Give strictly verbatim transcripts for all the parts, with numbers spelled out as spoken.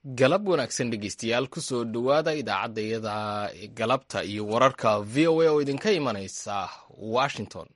galab wanaagsan dhegeystayaal kusoo dhowaada idaacadayada galabta iyo wararka v o a oo idinka imanaysa washington.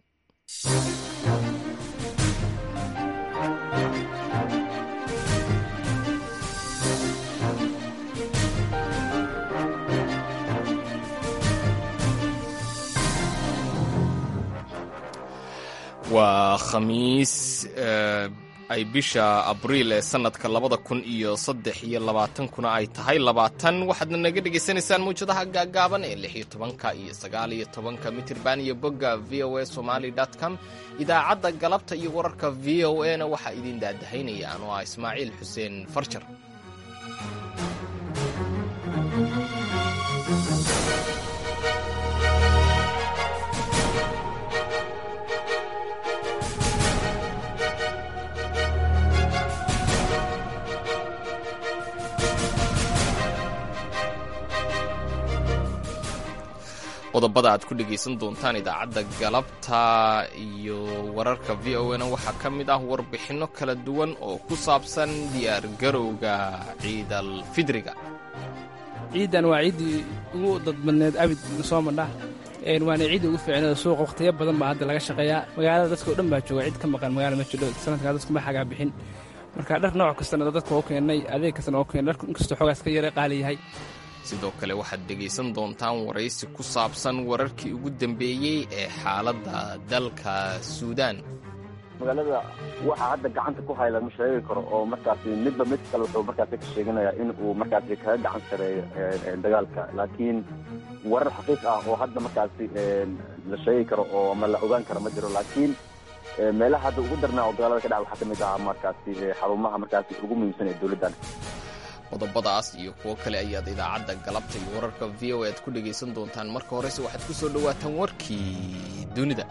waa khamiis ay bisha abriil ee sanadka labada kun iyo saddex iyo labaatankuna ay tahay labaatan. waxaadna naga dhegaysanaysaan mawjadaha gaagaaban ee lix iyo tobanka iyo sagaal iyo tobanka mitirban iyo bogga v o a somali dot com. idaacadda galabta iyo wararka v o a na waxaa idin daadahaynaya anoo ah ismaaciil xuseen farjar. qodobada aad ku dhegaysan doontaan idaacadda galabta iyo wararka v o na waxaa ka mid ah warbixinno kala duwan oo ku saabsan diyaargarowga ciidal fidriga. ciidan waa ciiddii ugu dadbadneed abid soo madha waana ciiddii ugu fiicneed suuq wakhtiyo badan baa hadda laga shaqeeyaa. magaalada dadka o dhan baa jooga, cid ka maqan magaala ma jiro. sanadkaa dadku ma xagaa bixin, marka dhar nooc kastana dadka oo keennay, adeeg kastana oo keennay, dharku inkastoo xoogaas ka yara qaali yahay. sidoo kale waxaad dhegaysan doontaan waraysi ku saabsan wararkii ugu dambeeyey ee xaaladda dalka suudaan. magaalada waxaa hadda gacanta ku haya lama sheegi karo, oo markaasi midba mid kale wuxuu markaasi ka sheeganayaa in uu markaasi kaga gacan sareeyo dagaalka, laakiin warar xaqiiq ah oo hadda markaasi la sheegi karo oo ama la ogaan karo ma jiro. laakiin meelaha hadda ugu darnaa oo dagaalada ka dhaca waxaa ka mid ah markaasi xarumaha markaasi ugu muhiimsan ee dowladdan. qodobadaas iyo kuwo kale ayaad idaacadda galabta iyo wararka v o aad ku dhegaysan doontaan. marka horese waxaad ku soo dhowaataan warkii dunida.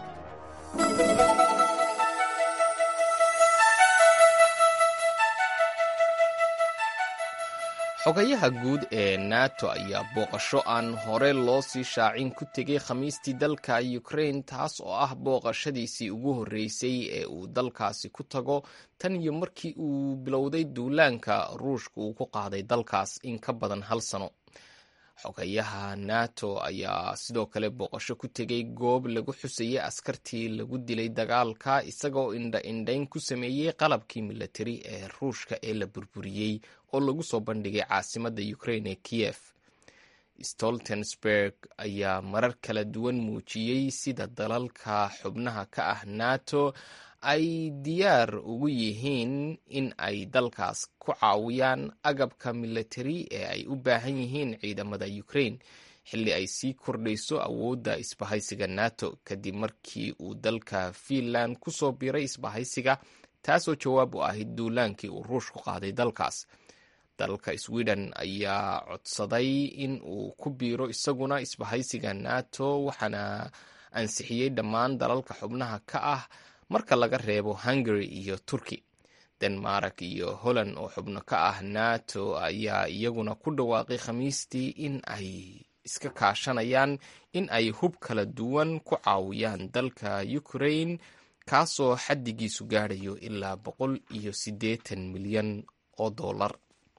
xogayaha guud ee nato ayaa booqasho aan hore loo sii shaacin ku tegay khamiistii dalka ukraine, taas oo ah booqashadiisii ugu horreysay ee uu dalkaasi ku tago tan iyo markii uu bilowday duulaanka ruushka uu ku qaaday dalkaas in ka badan hal sano. xogayaha nato ayaa sidoo kale booqasho ku tegay goob lagu xusayay askartii lagu dilay dagaalka, isagoo indha-indhayn ku sameeyey qalabkii milatari ee ruushka ee la burburiyey oo lagu soo bandhigay caasimadda ukraine ee kiev. stoltenberg ayaa marar kala duwan muujiyey sida dalalka xubnaha ka ah nato ay diyaar ugu yihiin in ay dalkaas ku caawiyaan agabka milatari ee ay u baahan yihiin ciidamada ukraine xilli ay sii kordhayso awoodda isbahaysiga nato kadib markii uu dalka fiinland ku soo biiray isbahaysiga, taasoo jawaab u ahayd duulaankii uu ruushku qaaday dalkaas. dalka sweden ayaa codsaday in uu ku biiro isaguna isbahaysiga nato, waxaana ansixiyey dhammaan dalalka xubnaha ka ah marka laga reebo hungary iyo turkey. denmark iyo holland oo xubno ka ah nato ayaa iyaguna ku dhawaaqay khamiistii in ay iska kaashanayaan in ay hub kala duwan ku caawiyaan dalka ukraine, kaasoo xaddigiisu gaadhayo ilaa boqol iyo siddeetan milyan oo dollar.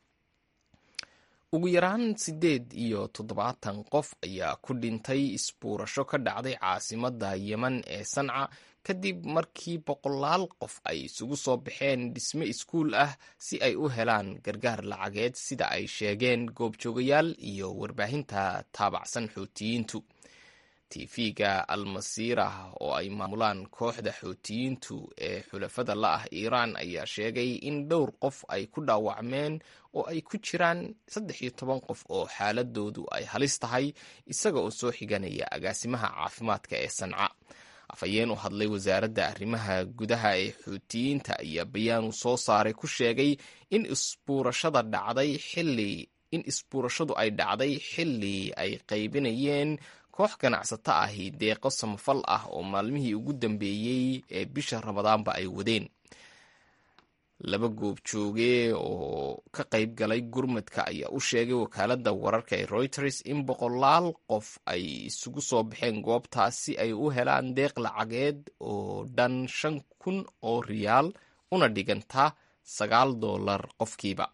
ugu yaraan siddeed iyo toddobaatan qof ayaa ku dhintay isbuurasho ka dhacday caasimadda yemen ee sanca kadib markii boqolaal qof ay isugu soo baxeen dhisme iskuul ah si ay u helaan gargaar lacageed, sida ay sheegeen goobjoogayaal iyo warbaahinta taabacsan xuutiyiintu. tv-ga almasiirah oo ay maamulaan kooxda xuutiyiintu ee xulafada la ah iiraan ayaa sheegay in dhowr qof ay ku dhaawacmeen oo ay ku jiraan saddex iyo toban qof oo xaaladoodu ay halis tahay, isaga oo soo xiganaya agaasimaha caafimaadka ee sanca. afhayeen u hadlay wasaaradda arrimaha gudaha ee xuutiyiinta ayaa bayaan uu soo saaray ku sheegay in isbuurashada dhacday xilli in isbuurashadu ay dhacday xilli ay qaybinayeen koox ganacsato ahi deeqo samafal ah oo maalmihii ugu dambeeyey ee bisha ramadaanba ay wadeen. laba goob jooge oo ka qayb galay gurmadka ayaa u sheegay wakaaladda wararka ee Reuters in boqolaal qof ay isugu soo baxeen goobtaas si ay u helaan deeq lacageed oo dhan shan kun oo riyaal una dhiganta sagaal doolar qofkiiba.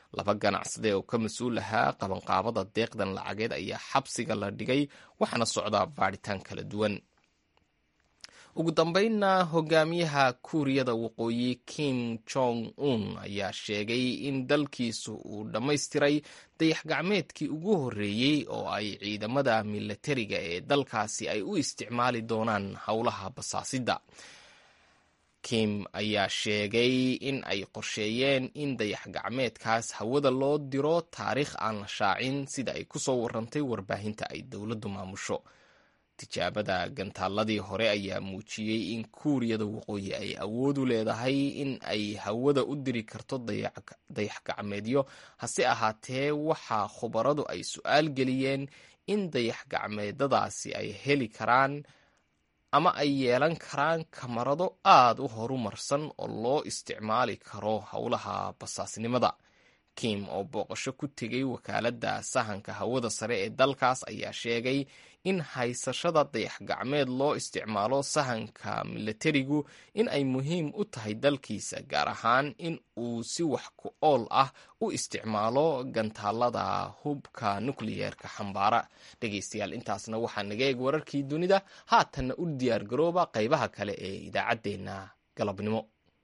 laba ganacsade oo ka mas-uul ahaa qabanqaabada deeqdan lacageed ayaa xabsiga la dhigay waxaana socdaa baadhitaan kala duwan. ugu dambeynna hogaamiyaha kuuriyada waqooyi Kim Jong Un ayaa sheegay in dalkiisu uu dhammaystiray dayax gacmeedkii ugu horreeyey oo ay ciidamada milatariga ee dalkaasi ay u isticmaali doonaan howlaha basaasidda. Kim ayaa sheegay in ay qorsheeyeen in dayax gacmeedkaas hawada loo diro taariikh aan la shaacin sida ay ku soo warantay warbaahinta ay dowladdu maamusho. tijaabada gantaaladii hore ayaa muujiyey in kuuriyada waqooyi ay awood u leedahay in ay hawada u diri karto dayax gacmeedyo, hase ahaatee waxaa khubaradu ay su-aal geliyeen in dayax gacmeedadaasi ay heli karaan ama ay yeelan karaan kamarado aad u horumarsan oo loo isticmaali karo howlaha basaasnimada. Kim oo booqasho ku tegay wakaaladda sahanka hawada sare ee dalkaas ayaa sheegay in haysashada dayax gacmeed loo isticmaalo sahanka milatarigu in ay muhiim u tahay dalkiisa, gaar ahaan in uu si wax ku ool ah u isticmaalo gantaalada hubka nukliyeerka xambaara. dhegaystayaal, intaasna waxaa naga eeg wararkii dunida. haatanna u diyaar garooba qaybaha kale ee idaacaddeenna galabnimo.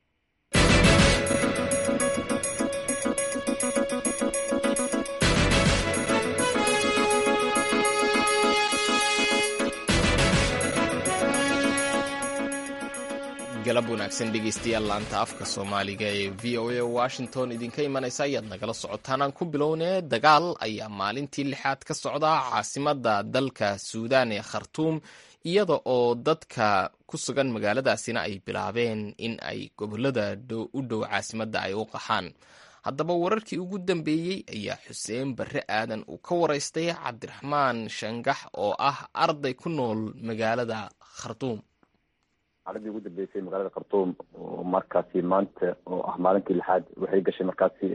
galab wanaagsan dhegaystayaal, laanta afka soomaaliga ee v o a washington idinka imanaysa ayaad nagala socotaan. aan ku bilownee dagaal ayaa maalintii lixaad ka socda caasimada dalka suudaan ee khartuum, iyada oo dadka ku sugan magaaladaasina ay bilaabeen in ay gobolada u dhow caasimadda ay u qaxaan. haddaba wararkii ugu dambeeyey ayaa xuseen barre aadan uu ka waraystay cabdiraxmaan shangax oo ah arday ku nool magaalada khartuum. xaaladii ugu dambeysay magaalada khartuum oo markaasi maanta oo ah maalinkii lixaad waxay gashay markaasi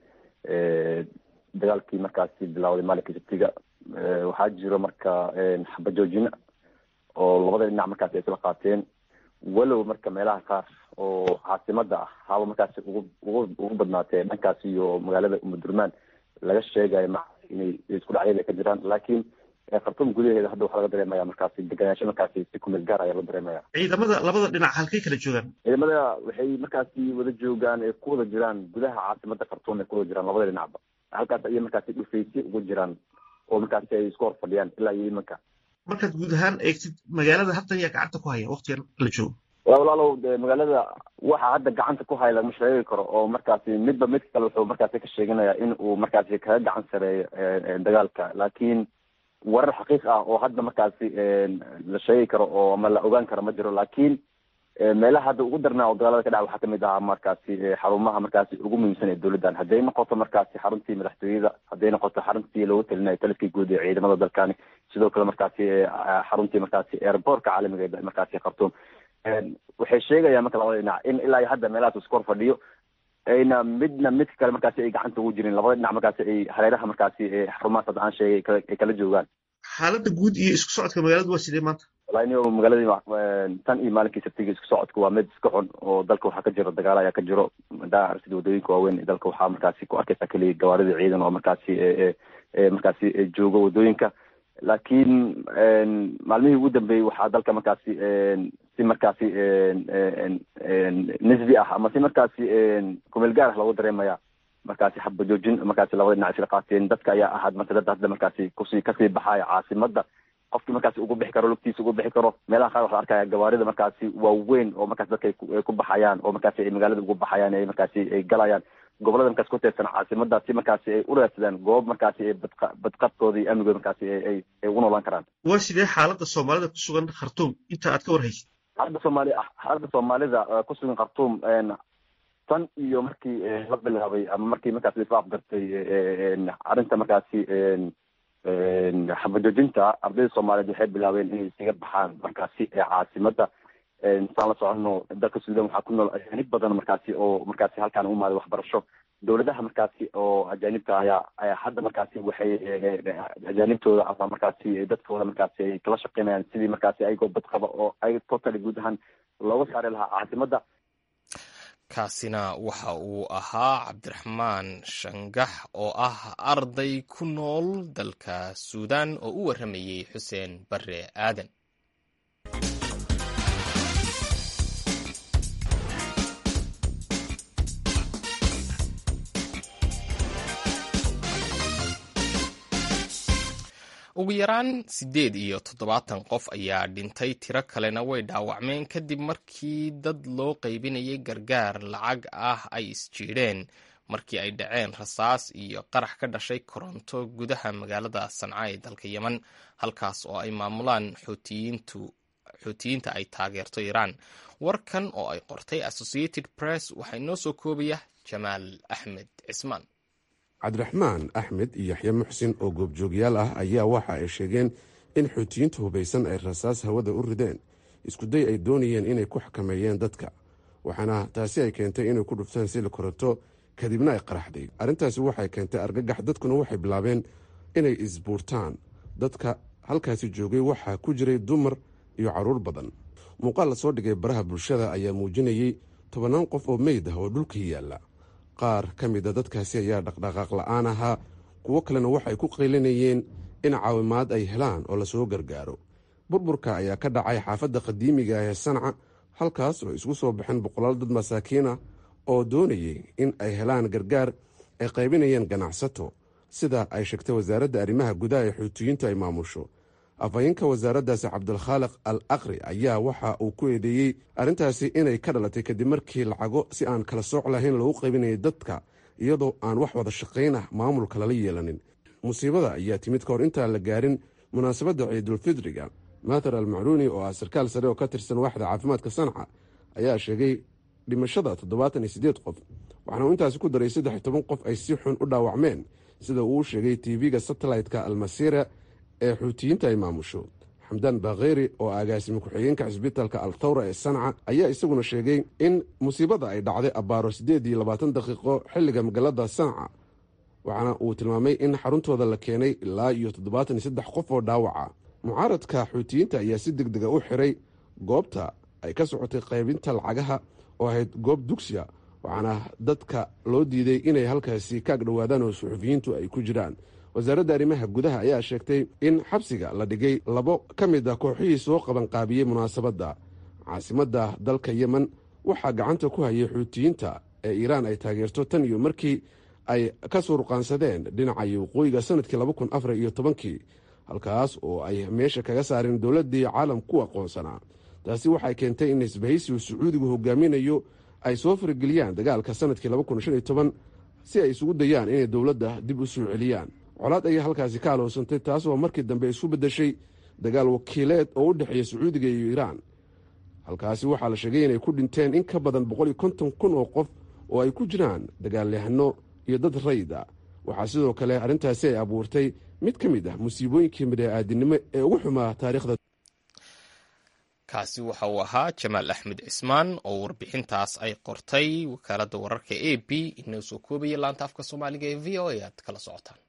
dagaalkii markaasi bilowday maalinkii sabtiga. waxaa jiro marka xabajoojin oo labada dhinac markaasi ay isla qaateen, walow marka meelaha qaar oo caasimada ah haba markaasi ugu ugu ugu badnaatee dhankaas iyo magaalada umudurmaan laga sheegayo ma inay isku dhacyada ka jiraan, laakiin khartuum gudaheeda hadda waxaa laga dareemaya markaasi deganaansho markaasi si kumeel gaar ayaa la dareemaya. ciidamada labada dhinac halkay kala joogaan? ciidamada waxay markaasi wada joogaan ee ku wada jiraan gudaha caasimada khartuum ay ku wada jiraan labada dhinacba. halkaas ayay markaasi dhufeysyo ugu jiraan oo markaasi ay isku hor fadhiyaan ilaa iyo imanka. markaad guud ahaan eegtid magaalada hadda ayaa gacanta ku haya waqtigan la joogo? walaalow magaalada waxaa hadda gacanta ku haya lagama sheegi karo, oo markaasi midba midka kale wuxuu markaasi ka sheeganaya in uu markaasi kaga gacan sareeyo dagaalka, laakiin warar xaqiiq ah oo hadda markaasi la sheegi karo oo ama la ogaan karo ma jiro. laakiin meelaha hadda ugu darnaa oo dagaalada ka dhaca waxaa kamid ahaa markaasi xarumaha markaasi ugu muhiimsan ee dowladdan, hadday noqoto markaasi xaruntii madaxtooyada, hadday noqoto xaruntii loogu talinayo taliskii guud ee ciidamada dalkani, sidoo kale markaasi xaruntii markaasi airbortka caalamiga ee markaasi khartuum. waxay sheegayaan marka labada dhinac in ilaa iyo hadda meelahaas isku hor fadhiyo ayna midna midka kale markaasi ay gacanta ugu jirin, labada dhinac markaasi ay hareeraha markaasi xarumahaas hadda aan sheegay ay kala joogaan. xaaladda guud iyo isku socodka magaaladu waa sidee maanta? wallahi ni magaaladii tan iyo maalinkii sabtiga isku socodka waa mid iska xun, oo dalka waxaa ka jiro dagaal ayaa ka jiro. daa sida wadooyinka waaweyn dalka waxaa markaasi ku arkaysa keliya gawaaridii ciidan oo markaasi markaasi joogo wadooyinka, laakiin maalmihii ugu dambeeyey waxaa dalka markaasi si markaasi nisbi ah ama si markaasi kumeel gaar ah loogu dareemaya markaasi xabajoojin markaasi labada dhinac isla qaateen. dadka ayaa ahaad marka dad hadda markaasi kusii kasii baxaya caasimada, qofkii markaasi ugu bixi karo lugtiisa ugu bixi karo. meelaha qaar waxaa arkaya gawaarida markaasi waaweyn oo markaasi dadka ay ku baxayaan oo markaasi ay magaalada ugu baxayaan ay markaasi ay galayaan gobolada markaasi ku teersan caasimada si markaasi ay u raadsadaan goob markaasi ay badqabkooda iyo amnigooda markaasi ay ay ugu noolaan karaan. waa sidee xaaladda soomaalida ku sugan khartuum inta aad ka warhaysid? xaaladda soomaali xaaladda soomaalida ku sugan khartuum tan iyo markii la bilaabay ama markii markaasi isla afgartay arrinta markaasi xabajoojinta, ardayda soomaaliyeed waxay bilaabeen inay isaga baxaan markaasi caasimada. saan la socono dalka suudaan waxaa ku nool ajaanib badan markaasi oo markaasi halkaan u imaaday waxbarasho. dowladaha markaasi oo ajaanibka ayaa ayaa hadda markaasi waxay ajaanibtooda ama markaasi dadkooda markaasi ay kala shaqeynayaan sidii markaasi ayagoo badqaba oo ay totally guud ahaan looga saari lahaa caasimada. kaasina waxa uu ahaa cabdiraxmaan shangax oo ah arday ku nool dalka suudaan oo u warramayey xuseen barre aadan. ugu yaraan siddeed iyo toddobaatan qof ayaa dhintay, tiro kalena way dhaawacmeen kadib markii dad loo qaybinayay gargaar lacag ah ay isjiidheen markii ay dhaceen rasaas iyo qarax ka dhashay koronto gudaha magaalada sanca ee dalka yemen, halkaas oo ay maamulaan xuutiyiinta ay taageerto iiraan. warkan oo ay qortay Associated Press waxaa inoo soo koobaya Jamaal Axmed Cismaan. cabdiraxmaan axmed iyo yaxya muxsin oo goobjoogyaal ah ayaa waxa ay sheegeen in xuutiyiinta hubaysan ay rasaas hawada u rideen iskuday ay doonayeen inay ku xakameeyeen dadka, waxaana taasi ay keentay inay ku dhuftaan sili koronto kadibna ay qaraxday. arrintaasi waxay keentay argagax, dadkuna waxay bilaabeen inay isbuurtaan. dadka halkaasi joogay waxaa ku jiray dumar iyo carruur badan. muuqaal la soo dhigay baraha bulshada ayaa muujinayey tobannaan qof oo meyd ah oo dhulka yaalla. qaar ka mida dadkaasi ayaa dhaqdhaqaaq la'aan ahaa, kuwo kalena waxay ku qaylinayeen in caawimaad ay helaan oo lasoo gargaaro. burburka ayaa ka dhacay xaafadda qadiimiga ah ee sanca, halkaas oo isku soo baxeen boqolaal dad masaakiin ah oo doonayay in ay helaan gargaar ay qaybinayeen ganacsato, sida ay sheegtay wasaaradda arrimaha gudaha ee xuutiyiintu ay maamusho. afhayeenka wasaaraddaasi cabdulkhaaliq al aqri ayaa waxa uu ku eedeeyey arrintaasi inay ka dhalatay kadib markii lacago si aan kala sooc lahayn loogu qaybinayay dadka iyadoo aan wax wada shaqayn ah maamulka lala yeelanin. musiibada ayaa timid ka hor intaan la gaarin munaasabadda ciidulfidriga. maathar almacruuni oo ah sarkaal sare oo ka tirsan waaxda caafimaadka sanca ayaa sheegay dhimashada toddobaatan iyo siddeed qof, waxaana uu intaasi ku daray saddex iyo toban qof ay si xun u dhaawacmeen, sida uu sheegay tv-ga satellite-ka almasiira ee xuutiyiinta ay maamusho. xamdaan bakheyri oo agaasime ku-xigeenka cisbitaalka althawra ee sanca ayaa isaguna sheegay in musiibada ay dhacday abbaaro siddeed iyo labaatan daqiiqo xilliga magaalada sanca, waxaana uu tilmaamay in xaruntooda la keenay ilaa iyo toddobaatan iyo saddex qof oo dhaawaca. mucaaradka xuutiyiinta ayaa si deg dega u xiray goobta ay ka socotay qaybinta lacagaha oo ahayd goob dugsiya, waxaana dadka loo diiday inay halkaasi ka agdhowaadaan oo suxufiyiintu ay ku jiraan. wasaaradda arrimaha gudaha ayaa sheegtay in xabsiga la dhigay labo ka mid ah kooxihii soo qabanqaabiyey munaasabadda. caasimadda dalka yemen waxaa gacanta ku hayay xuutiyiinta ee iiraan ay taageerto tan iyo markii ay ka soo ruqaansadeen dhinaca waqooyiga sanadkii laba kun afar iyo tobankii, halkaas oo ay meesha kaga saareen dowladdii caalam ku aqoonsanaa. taasi waxay keentay in isbahaysigu sacuudigu hogaaminayo ay soo farageliyaan dagaalka sanadkii laba kun shan iyo toban si ay isugu dayaan inay dowladda dib u soo celiyaan. colaad ayaa halkaasi ka aloosantay, taas oo markii dambe isu beddeshay dagaal wakiileed oo u dhexeeya sacuudiga iyo iiraan. halkaasi waxaa la sheegay inay ku dhinteen in ka badan boqol iyo konton kun oo qof oo ay ku jiraan dagaalyahano iyo dad rayid ah. waxaa sidoo kale arrintaasi ay abuurtay mid ka mid ah musiibooyinkii bini'aadinimo ee ugu xumaa taariikhda. kaasi waxa uu ahaa Jamaal Axmed Cismaan oo warbixintaas ay qortay wakaaladda wararka A B inoo soo koobaya laanta afka Soomaaliga ee V O A aad kala socotaan.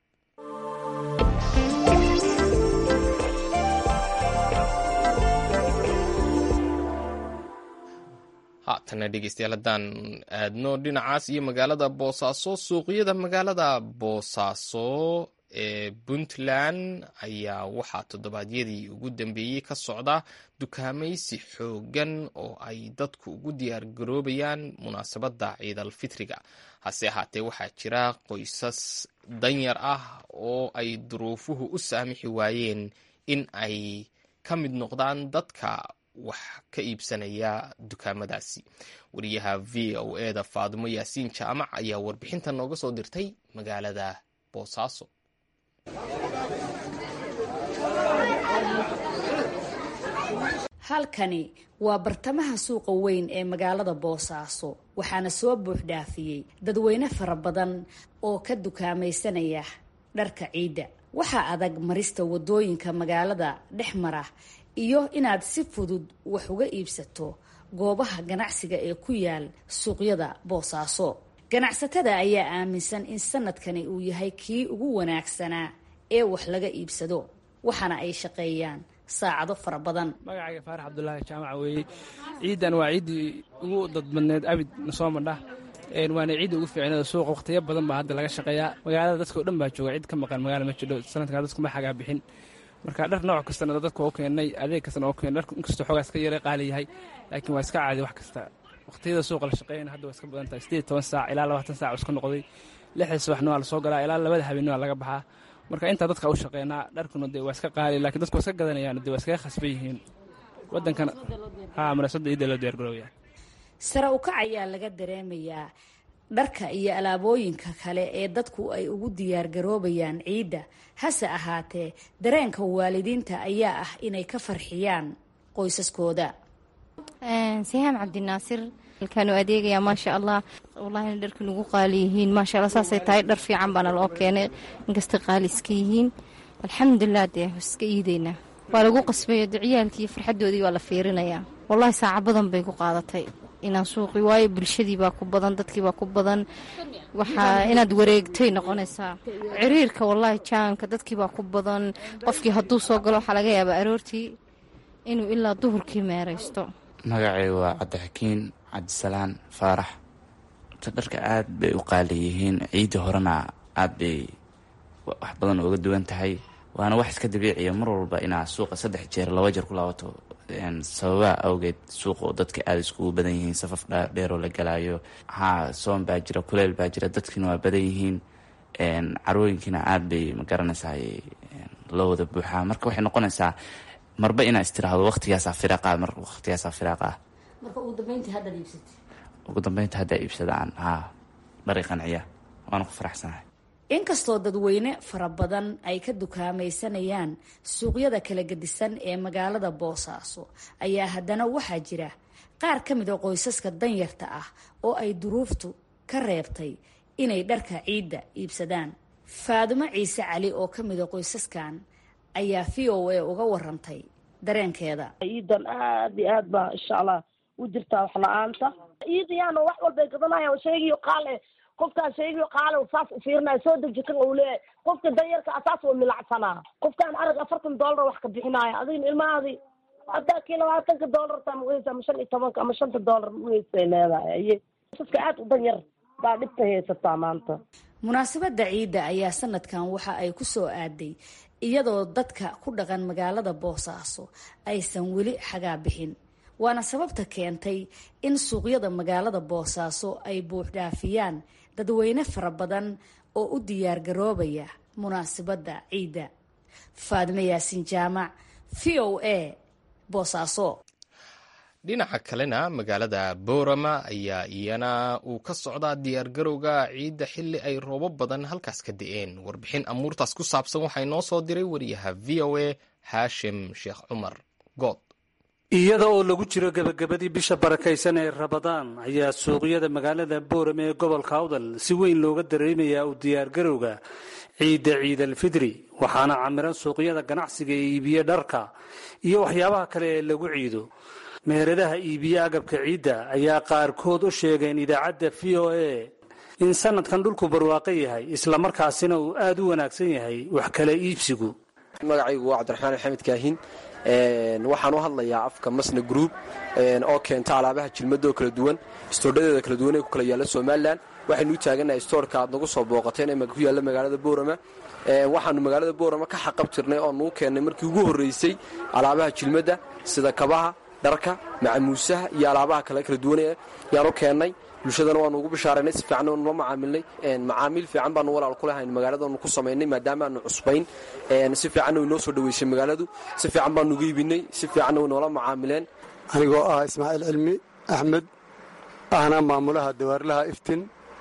haatana dhegeystayaal haddaan aadno dhinacaas iyo magaalada boosaaso. suuqyada magaalada boosaaso ee puntland ayaa waxaa toddobaadyadii ugu dambeeyey ka socda dukaamaysi xoogan oo ay dadku ugu diyaar garoobayaan munaasabadda ciidal fitriga. hase ahaatee waxaa jira qoysas danyar ah oo ay duruufuhu u saamixi waayeen in ay ka mid noqdaan dadka wax ka iibsanaya dukaamadaasi. wariyaha v o e da faadimo yaasiin jaamac ayaa warbixinta nooga soo dirtay magaalada boosaaso. halkani waa bartamaha suuqa weyn ee magaalada boosaaso, waxaana soo buuxdhaafiyey dadweyne fara badan oo ka dukaamaysanaya dharka ciidda. waxaa adag marista wadooyinka magaalada dhex mara iyo inaad si fudud wax uga iibsato goobaha ganacsiga ee ku yaal suuqyada boosaaso. ganacsatada ayaa aaminsan in sanadkani uu yahay kii ugu wanaagsanaa ee wax laga iibsado, waxaana ay shaqeeyaan saacado fara badan. magacayga faarax cabdulaahi jaamaca weeye. ciidan waa ciiddii ugu dadbadneed abid soo madha waana ciidda ugu fiicneed suuqa waqtiyo badan baa hadda laga shaqeeyaa. magaalada dadka oo dhan baa jooga, cid ka maqan magaala ma jiro. sanadkaa dadku ma xagaa bixin, marka dhar nooc kastana dadka oo keennay, adeeg kastana oo keennay. dharku inkastoo xoogaa iska yara qaali yahay laakiin waa iska caadi wax kasta. waqtiyada suuqa la shaqeeyana hadda waa iska badan tahay. siddeed iyo toban saac ilaa labaatan saac oo iska noqday. lixda subaxna waa la soo galaa ilaa labada habeenna waa laga baxaa. marka intaa dadka u shaqeynaa, dharkuna dee waa iska qaali laakiin dadku waa iska gadanayaan, dee waa iskaga khasban yihiin waddankana. haa munaasabadda ciidda loo diyaargarooyaa. sare u kac ayaa laga dareemayaa dharka iyo alaabooyinka kale ee dadku ay ugu diyaargaroobayaan ciidda. hase ahaatee dareenka waalidiinta ayaa ah inay ka farxiyaan qoysaskooda. sihaam cabdinaasir halkaanu adeegayaa maasha allah. wallaahi dharka nagu qaali yihiin maasha allah, saasay tahay. dhar fiican baana loo keenay inkastay qaali iska yihiin. alxamdulilah dee iska iidaynaa. waa lagu qasbayo de ciyaalkii farxadoodii waa la fiirinayaa. wallaahi saaca badan bay ku qaadatay inaan suuqi, waayo bulshadii baa ku badan, dadkii baa ku badan. waxaa inaad wareegtay noqonaysaa ciriirka. wallaahi jaamka dadkii baa ku badan. qofkii hadduu soo galo waxaa laga yaabaa aroortii inuu ilaa duhurkii meeraysto. magacay waa cabdixakiin cabdisalaan faarax. dharka aad bay u qaali yihiin. ciidii horena aad bay wax badan uga duwan tahay. waana wax iska dabiiciya mar walba inaa suuqa saddex jeer laba jeer ku laabato sababaha awgeed. suuqa oo dadka aada iskugu badan yihiin, safaf dheeroo la galaayo. haa soon baa jira, kuleyl baa jira, dadkiina waa badan yihiin. carooyinkiina aad bay magaranaysaa loo wada buuxaa. marka waxay noqonaysaa marba inaa istiraahdo waqtigaasaa firaaqa mar waqtigaasaa firaaqa ah. marka ugu dambeyntii haddaad iibsatay? ugu dambeynta haddaa iibsadaan haa dhari qanciya, waana ku faraxsanahay. inkastoo dadweyne fara badan ay ka dukaamaysanayaan suuqyada kala gedisan ee magaalada boosaaso, ayaa haddana waxaa jira qaar ka mid a qoysaska danyarta ah oo ay duruuftu ka reebtay inay dharka ciidda iibsadaan. faadumo ciise cali oo ka mid a qoysaskan ayaa v o a uga warantay dareenkeeda. ciidan aad iyo aad baa insha allah u jirtaa wax la-aanta. ciidayaana wax walbay gadanayaan, sheegiyo qaale qofkaan sheegiyo qaale saas u fiirinaya, soo deji kan uu leeyahay. qofka danyarka asaas oo milacsanaa, qofkaan arag afartan doolar wax ka bixinaya. adigna ilmahaadii haddaa kii labaatanka doolartaa mauheysa ama shan iyo tobanka ama shanta doolar mauheysay leedahay. qoysaska aad u danyar baa dhibta haysataa maanta. munaasabadda ciidda ayaa sanadkan waxa ay ku soo aaday iyadoo dadka ku dhaqan magaalada boosaaso aysan weli xagaa bixin. waana sababta keentay in suuqyada magaalada boosaaso ay buuxdhaafiyaan dadweyne fara badan oo u diyaargaroobaya munaasabadda ciidda. faadime yaasin jaamac, v o a, boosaaso. dhinaca kalena magaalada boorama ayaa iyana uu ka socdaa diyaargarowga ciidda xilli ay roobo badan halkaas ka da-een. warbixin amuurtaas ku saabsan waxaa inoo soo diray wariyaha v o a haashim sheekh cumar good. iyada oo lagu jiro gebagabadii bisha barakaysan ee rabadaan ayaa suuqyada magaalada boorame ee gobolka awdal si weyn looga dareemayaa u diyaargarowga ciidda ciidalfidri, waxaana camiran suuqyada ganacsiga ee iibiye dharka iyo waxyaabaha kale ee lagu ciido. meheradaha iibiye agabka ciidda ayaa qaarkood u sheegeen idaacadda v o a in sanadkan dhulku barwaaqo yahay, islamarkaasina uu aada u wanaagsan yahay wax kala iibsigu. magacaygu waa cabdiraxmaan axmed kaahin. waxaan u hadlayaa afka masna group oo keenta alaabaha jilmadoo kala duwan, istoodhadeeda kala duwan ee ku kala yaalla somalilan. waxaynu u taaganahay istoorka aad nagu soo booqateen ee ku yaalla magaalada boorama. waxaanu magaalada boorama ka xaqab jirnay oo nuu keennay markii ugu horraysay alaabaha jilmadda sida kabaha, dharka, macamuusaha iyo alaabaha kale kala duwan yaanu keennay. bulshadana waanu ugu bishaaraynay, si fiican waanu la macaamilnay. macaamiil fiican baanu walaal ku lahayn magaaladaanu ku samaynay maadaama aanu cusbayn. si fiicanna way noo soo dhaweysay magaaladu, si fiican baanu uga iibinay, si fiicanna way noola macaamileen. anigoo ah ismaaciil cilmi axmed, ahna maamulaha dawaarlaha iftin.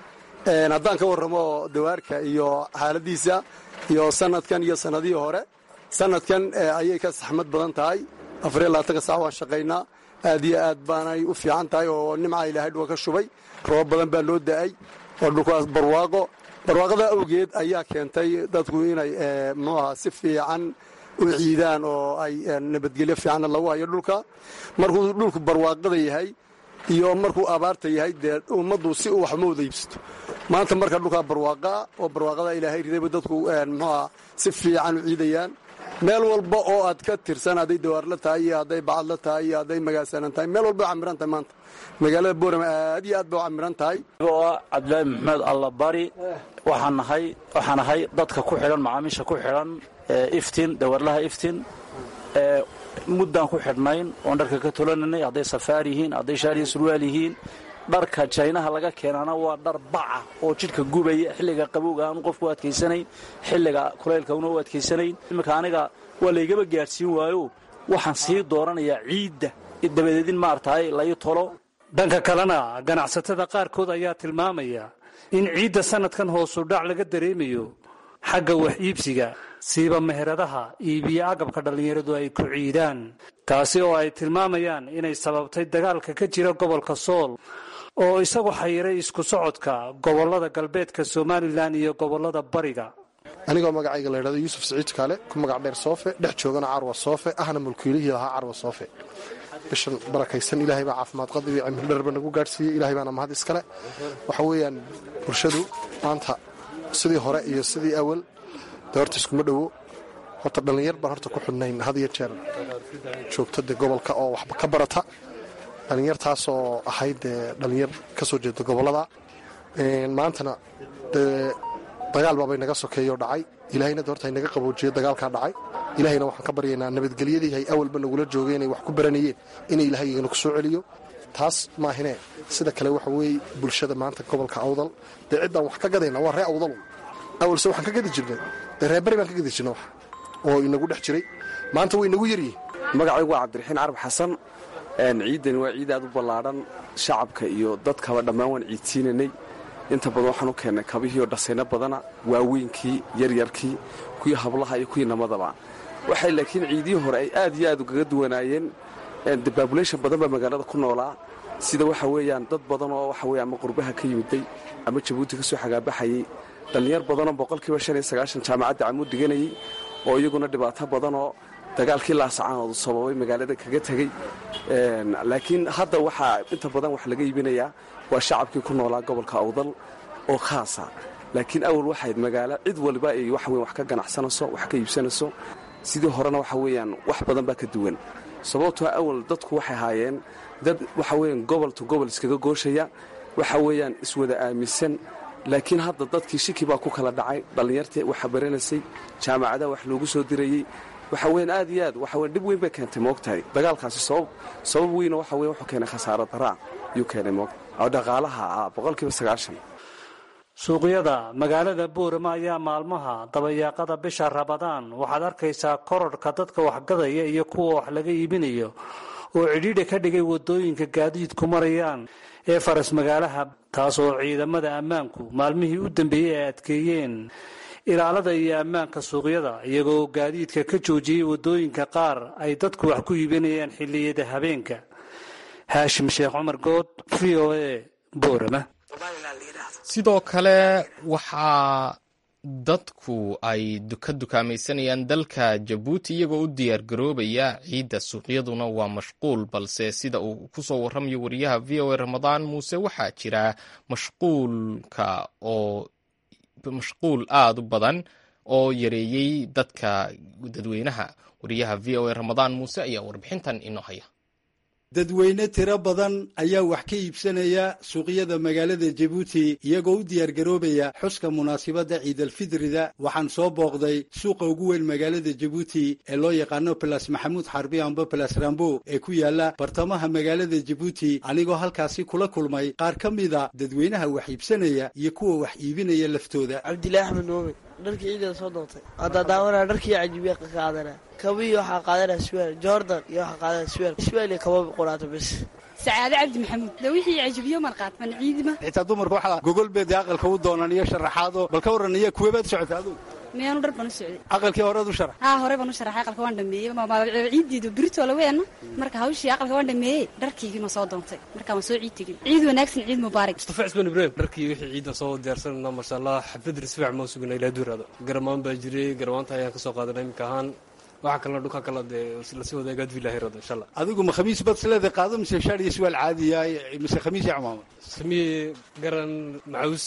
haddaan ka warramo dawaarka iyo xaaladiisa iyo sanadkan iyo sanadihii hore, sanadkan ayay ka saxmad badan tahay. afariyo labaatanka sac waan shaqaynaa. aad iyo aad baanay u fiican tahay oo nimca ilaahay dhulka ka shubay. roob badan baa loo da'ay oo dhulkaas barwaaqo barwaaqada awgeed ayaa keentay dadku inay muxuu ahaa si fiican u ciidaan oo ay nabadgelyo fiicanna lagu hayo dhulka. markuu dhulku barwaaqada yahay iyo markuu abaarta yahay dee ummaddu si uu wax ma wada iibsato. maanta marka dhulkaa barwaaqaa oo barwaaqada ilaahay ridayba dadku muxuu ahaa si fiican u ciidayaan. meel walba oo aad ka tirsan hadday dawaarla tahay iyo hadday bacadla tahay iyo hadday magaasanan tahay meel walba camiran tahay maanta magaalada boorama aad iyo aad bay u camiran tahay oo cabdilaahi maxmed allabari waxaan nahay waxaan ahay dadka ku xidhan macaamiisha ku xidhan iftiin dawaarlaha iftiin muddaan ku xidhnayn oon dharka ka tolananay hadday safaar yihiin hadday shaariya surwaal yihiin dharka jaynaha laga keenana waa dhar baca oo jidhka gubaya xilliga qabowga aanu qofku adkaysanayn xilliga kulaylka una u adkaysanayn iminka aniga waa laygaba gaadhsiin waayo waxaan sii dooranayaa ciidda dabadeedin maartahay lai tolo dhanka kalena ganacsatada qaarkood ayaa tilmaamaya in ciidda sanadkan hoosu dhac laga dareemayo xagga wax iibsiga siiba meheradaha iibiyo agabka dhallinyaradu ay ku ciidaan taasi oo ay tilmaamayaan inay sababtay dagaalka ka jira gobolka sool oo isagu xayiray isku socodka gobollada galbeedka somalilan iyo gobollada bariga anigoo magacayga la yidhahdo yuusuf siciid kaale ku magac dheer soofe dhex joogana carwa soofe ahna mulkiilihii lahaa carwa soofe bishan barakaysan ilaahay baa caafimaad qad iyo cimri dharba nagu gaadhsiiyey ilaahay baana mahad iskale waxa weeyaan bulshadu maanta sidii hore iyo sidii awal dee horta iskuma dhowo horta dhallinyar baan horta ku xidhnayn had iyo jeer joogto dee gobolka oo waxba ka barata dhallinyartaasoo ahayd dee dhallinyar ka soo jeeda gobollada maantana dee dagaal baabay naga sokeeyoo dhacay ilaahayna de horta haynaga qaboojiyo dagaalkaa dhacay ilaahayna waxaan ka baryaynaa nabadgelyadii hay awalba nagula joogay inay wax ku baranayeen inay ilaahayna ku soo celiyo taas maahine sida kale waxa weeye bulshada maanta gobolka awdal dee ciddaan wax ka gadayna waa ree awdal awalse waxaan ka gadi jirnay dee reerbari baan ka gadi jirnay wax oo inagu dhex jiray maanta way inagu yaryihin magacaygu waa cabdiraxiin carab xasan ciiddani waa ciid aad u ballaadhan shacabka iyo dadkaba dhammaan waan ciidsiinanay inta badan waxaan u keennay kabihiioo dhasayno badana waaweynkii yaryarkii kuwii hablaha iyo kuwii namadaba waxay laakiin ciidihii hore ay aad iyo aad ugaga duwanaayeen debabulation badan baa magaalada ku noolaa sida waxa weeyaan dad badan oo waxa weye ama qurbaha ka yimiday ama jabuuti ka soo xagaabaxayey dhallinyar badanoo boqolkiiba shan iyo sagaashan jaamacadda camuu dhiganayey oo iyaguna dhibaato badanoo dagaalkii laasacanood sababay magaalada kaga tegey laakiin hadda waxaa inta badan wax laga iibinayaa waa shacabkii ku noolaa gobolka awdal oo khaasa laakiin awal waxayd magaalo cid waliba ay waxa weyan wax ka ganacsanayso wax ka iibsanayso sidii horena waxa weeyaan wax badan baa ka duwan sababtoo awal dadku waxay ahaayeen dad waxa weeyaan gobol to gobol iskaga gooshaya waxa weeyaan iswada aaminsan laakiin hadda dadkii shiki baa ku kala dhacay dhallinyartii waxa baranaysay jaamacadaha wax loogu soo dirayey waxa weyn aad iyo aad waxa weyn dhib weyn bay keentay moogtahay dagaalkaasi sabab sabab weyn waxa weyn wuxuu keenay khasaaro daraa yuu keenay moog oo dhaqaalaha boqolkiiba sagaashan suuqyada magaalada boorama ayaa maalmaha dabayaaqada bisha rabadaan waxaad arkaysaa kororhka dadka waxgadaya iyo kuwa wax laga iibinayo oo cidhiidha ka dhigay wadooyinka gaadiidku marayaan ee faras magaalaha taasoo ciidamada ammaanku maalmihii u dambeeyey ay adkeeyeen ilaalada iyo ammaanka suuqyada iyagoo gaadiidka ka joojiyey wadooyinka qaar ay dadku wax ku iibinayaan xilliyada habeenka haashim sheekh cumar good v o a boorama sidoo kale waxaa dadku ay ka dukaamaysanayaan dalka jabuuti iyagoo u diyaar garoobaya ciidda suuqyaduna waa mashquul balse sida uu ku soo warramayo wariyaha v o a ramadaan muuse waxaa jira mashquulka oo mashquul aada u badan oo yareeyey dadka dadweynaha wariyaha v o a ramadaan muuse ayaa warbixintan inoo haya dadweyne tiro badan ayaa wax ka iibsanaya suuqyada magaalada jabuuti iyagoo u diyaargaroobaya xuska munaasibadda ciidalfidrida waxaan soo booqday suuqa ugu weyn magaalada jabuuti ee loo yaqaano balas maxamuud xarbi amba balas rambo ee ku yaala bartamaha magaalada jabuuti anigoo halkaasi kula kulmay qaar ka mida dadweynaha wax iibsanaya iyo kuwa wax iibinaya laftooda cabdilaahi axmed muumin dharkii ciidada soo doontay hadda daawanaa dharkii cajibiya ka qaadana kabiyo waxaa qaadanaa sweel jordan iyo waxaa qaadanaa sweel sweel iyo kaba quraato bis sacaade cabdi maxamuud de wixii cajibiyo marqaatman ciidima xitaa dumarka waxaa gogolbeeda aqalka u doonan iyo sharaxaado bal ka warran iyo kuwebaad socota adugu miyaanu dhar baan u socday aqalkii horead u sharax haa hore baan u sharaxay aqalka waan dhameeyey ciiddiidu birito la weena marka hawshii aqalka waan dhameeyey dharkiigii ma soo doontay marka ma soo ciid tegin ciid wanaagsan ciid mubaarak mustafa cismaan ibraahim dharkii wixii ciidan soo diyaarsanayna masha allah xaflad risfiic ma sugana ilaa duuraado garamaan baa jiray garamaanta ayaan ka soo qaadanay iminka ahaan waxaa kalena dhulka kala dee lasii wadaagaa adwilahi rado insha allah adigu ma khamiis bad sleeda qaado mise shaar iyo suwaal caadiya mise khamiis iyo cumaamad samii garan macaws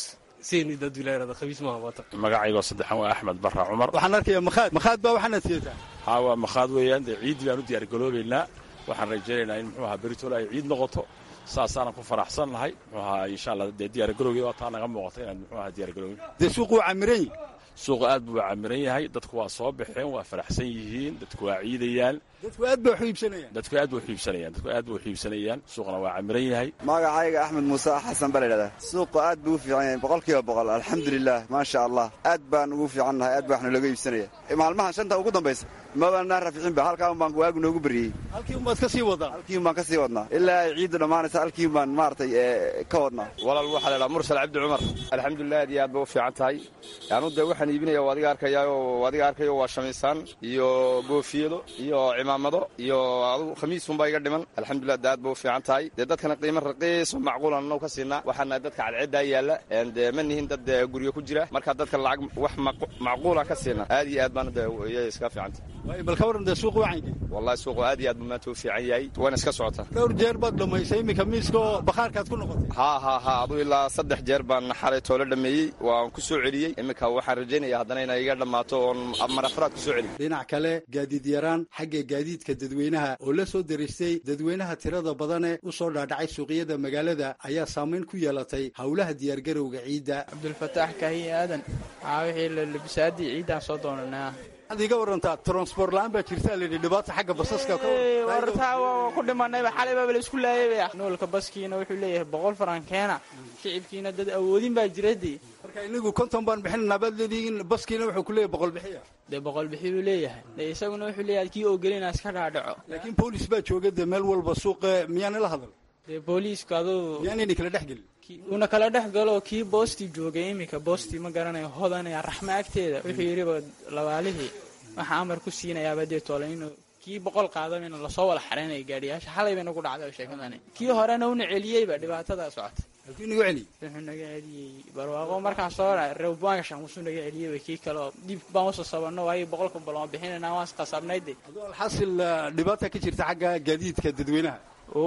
seeni dad wilaayada khabiis maaha waata magacaygo saddexan waa axmed barra cumar waxaan arkayaa makhaad makhaad baa waxaana siyataa haa waa makhaad weeyaan dee ciiddii baan u diyaargaloobaynaa waxaan rajaynaynaa in muxuu ahaa beritool ay ciid noqoto saasaanan ku faraxsan nahay muxuu ahaa insha allah dee diyaargalowgii waa taa naga muuqata inaan muxuu ahaa diyaargalowin dee suuqu waa camiran yihi suuqa aad buu camiran yahay dadku waa soo baxeen waa faraxsan yihiin dadku waa ciidayaan dadku aad baa xiibsanayaan dadku aad buu xiibsanayaan dadku aad buu xiibsanayaan suuqna waa camiran yahay magacayga axmed muuse xasan baa la yidhahdaa suuqu aad buu u fiican yahay boqolkiiba boqol alxamdulilah maasha allah aad baan ugu fiican nahay aad baa waxna looga iibsanaya maalmahan shanta ugu dambaysa mabanaa raficinba halkaa un baan waagu noogu beriyey halkii unbaad ka sii wadnaa halkii un baan ka sii wadnaa ilaa ay ciiddu dhammaanaysa halkii un baan maaragtay ka wadnaa walaal waxaa la idhaha mursal cabdi cumar alxamdulilah aad iyo aad ba u fiican tahay yaanu dee waxaan iibinaya oo adiga arkayaayo adiga arkayo waa shamiisaan iyo boofiyado iyo cimaamado iyo adugu khamiisunbaa iga dhiman alxamdulilah de aad ba u fiican tahay dee dadkana qiimo raqiis oo macquulan annagu ka siinaa waxaana dadka cadceeddaa yaalla dee ma nihin dad guryo ku jira marka dadka lacag wax macquula ka siinaa aad iyo aad baana dee iyay iska fiican tahay bal ka waran dee suuqu wacanki wallahi suuqu aad iyo aad buu maanta u fiican yahay waana iska socotaa dhowr jeer baad dhammaysay iminka miiska oo bakhaarkaad ku noqotay haa haa haa aduu ilaa saddex jeer baan xalay toole dhameeyey waan ku soo celiyey iminka waxaan rajaynaya haddana inay iga dhammaato oon marafraad ku soo celiyo dhinac kale gaadiid yaraan xagga gaadiidka dadweynaha oo la soo deristay dadweynaha tirada badane u soo dhaadhacay suuqyada magaalada ayaa saamayn ku yeelatay howlaha diyaargarowga ciidda cabdulfataax kaahiye aadan aa wixii labisaadii ciiddaan soo doonanaa ad iga warantaa transport la-aan baa jirtaa layidhi dhibaata xagga basaska wartaa waa ku dhimanayba xalaybaaba la isku laayayba noolka baskiina wuxuu leeyahay boqol farankeena shicibkiina dad awoodin baa jiradii marka inagu konton baan bixinanaa baad leedihiin baskiina wuxuu ku leeyahay boqol bixiya dee boqol bixi buu leeyahay dee isaguna wuxuu leeyahay kii ogelina iska dhaadhaco laakiin boolis baa jooga dee meel walba suuqe miyaana la hadal dee booliisku aduu miyaanayna kala dhex gelin una kala dhex galo kii boostii joogay iminka boostii ma garanayo hodanaya raxmo agteeda wuxuu yidhiba labaalihii waxaa amar ku siinayaaba dee toole inuu kii boqol qaadamina lasoo wala xareynaya gaadhiyaasha xalay bay nagu dhacday oo sheekadani kii horena una celiyeyba dhibaatadaa socota halkii nagu celiy wuxuu naga celiyey barwaaqo markaan soo reebuanka shamuusuu naga celiyeyba kii kaleo dib baan usoo sabano waayo boqolka balama bixinayna waan isqasabnayde aduu alxasil dhibaata ka jirta xagga gaadiidka dadweynaha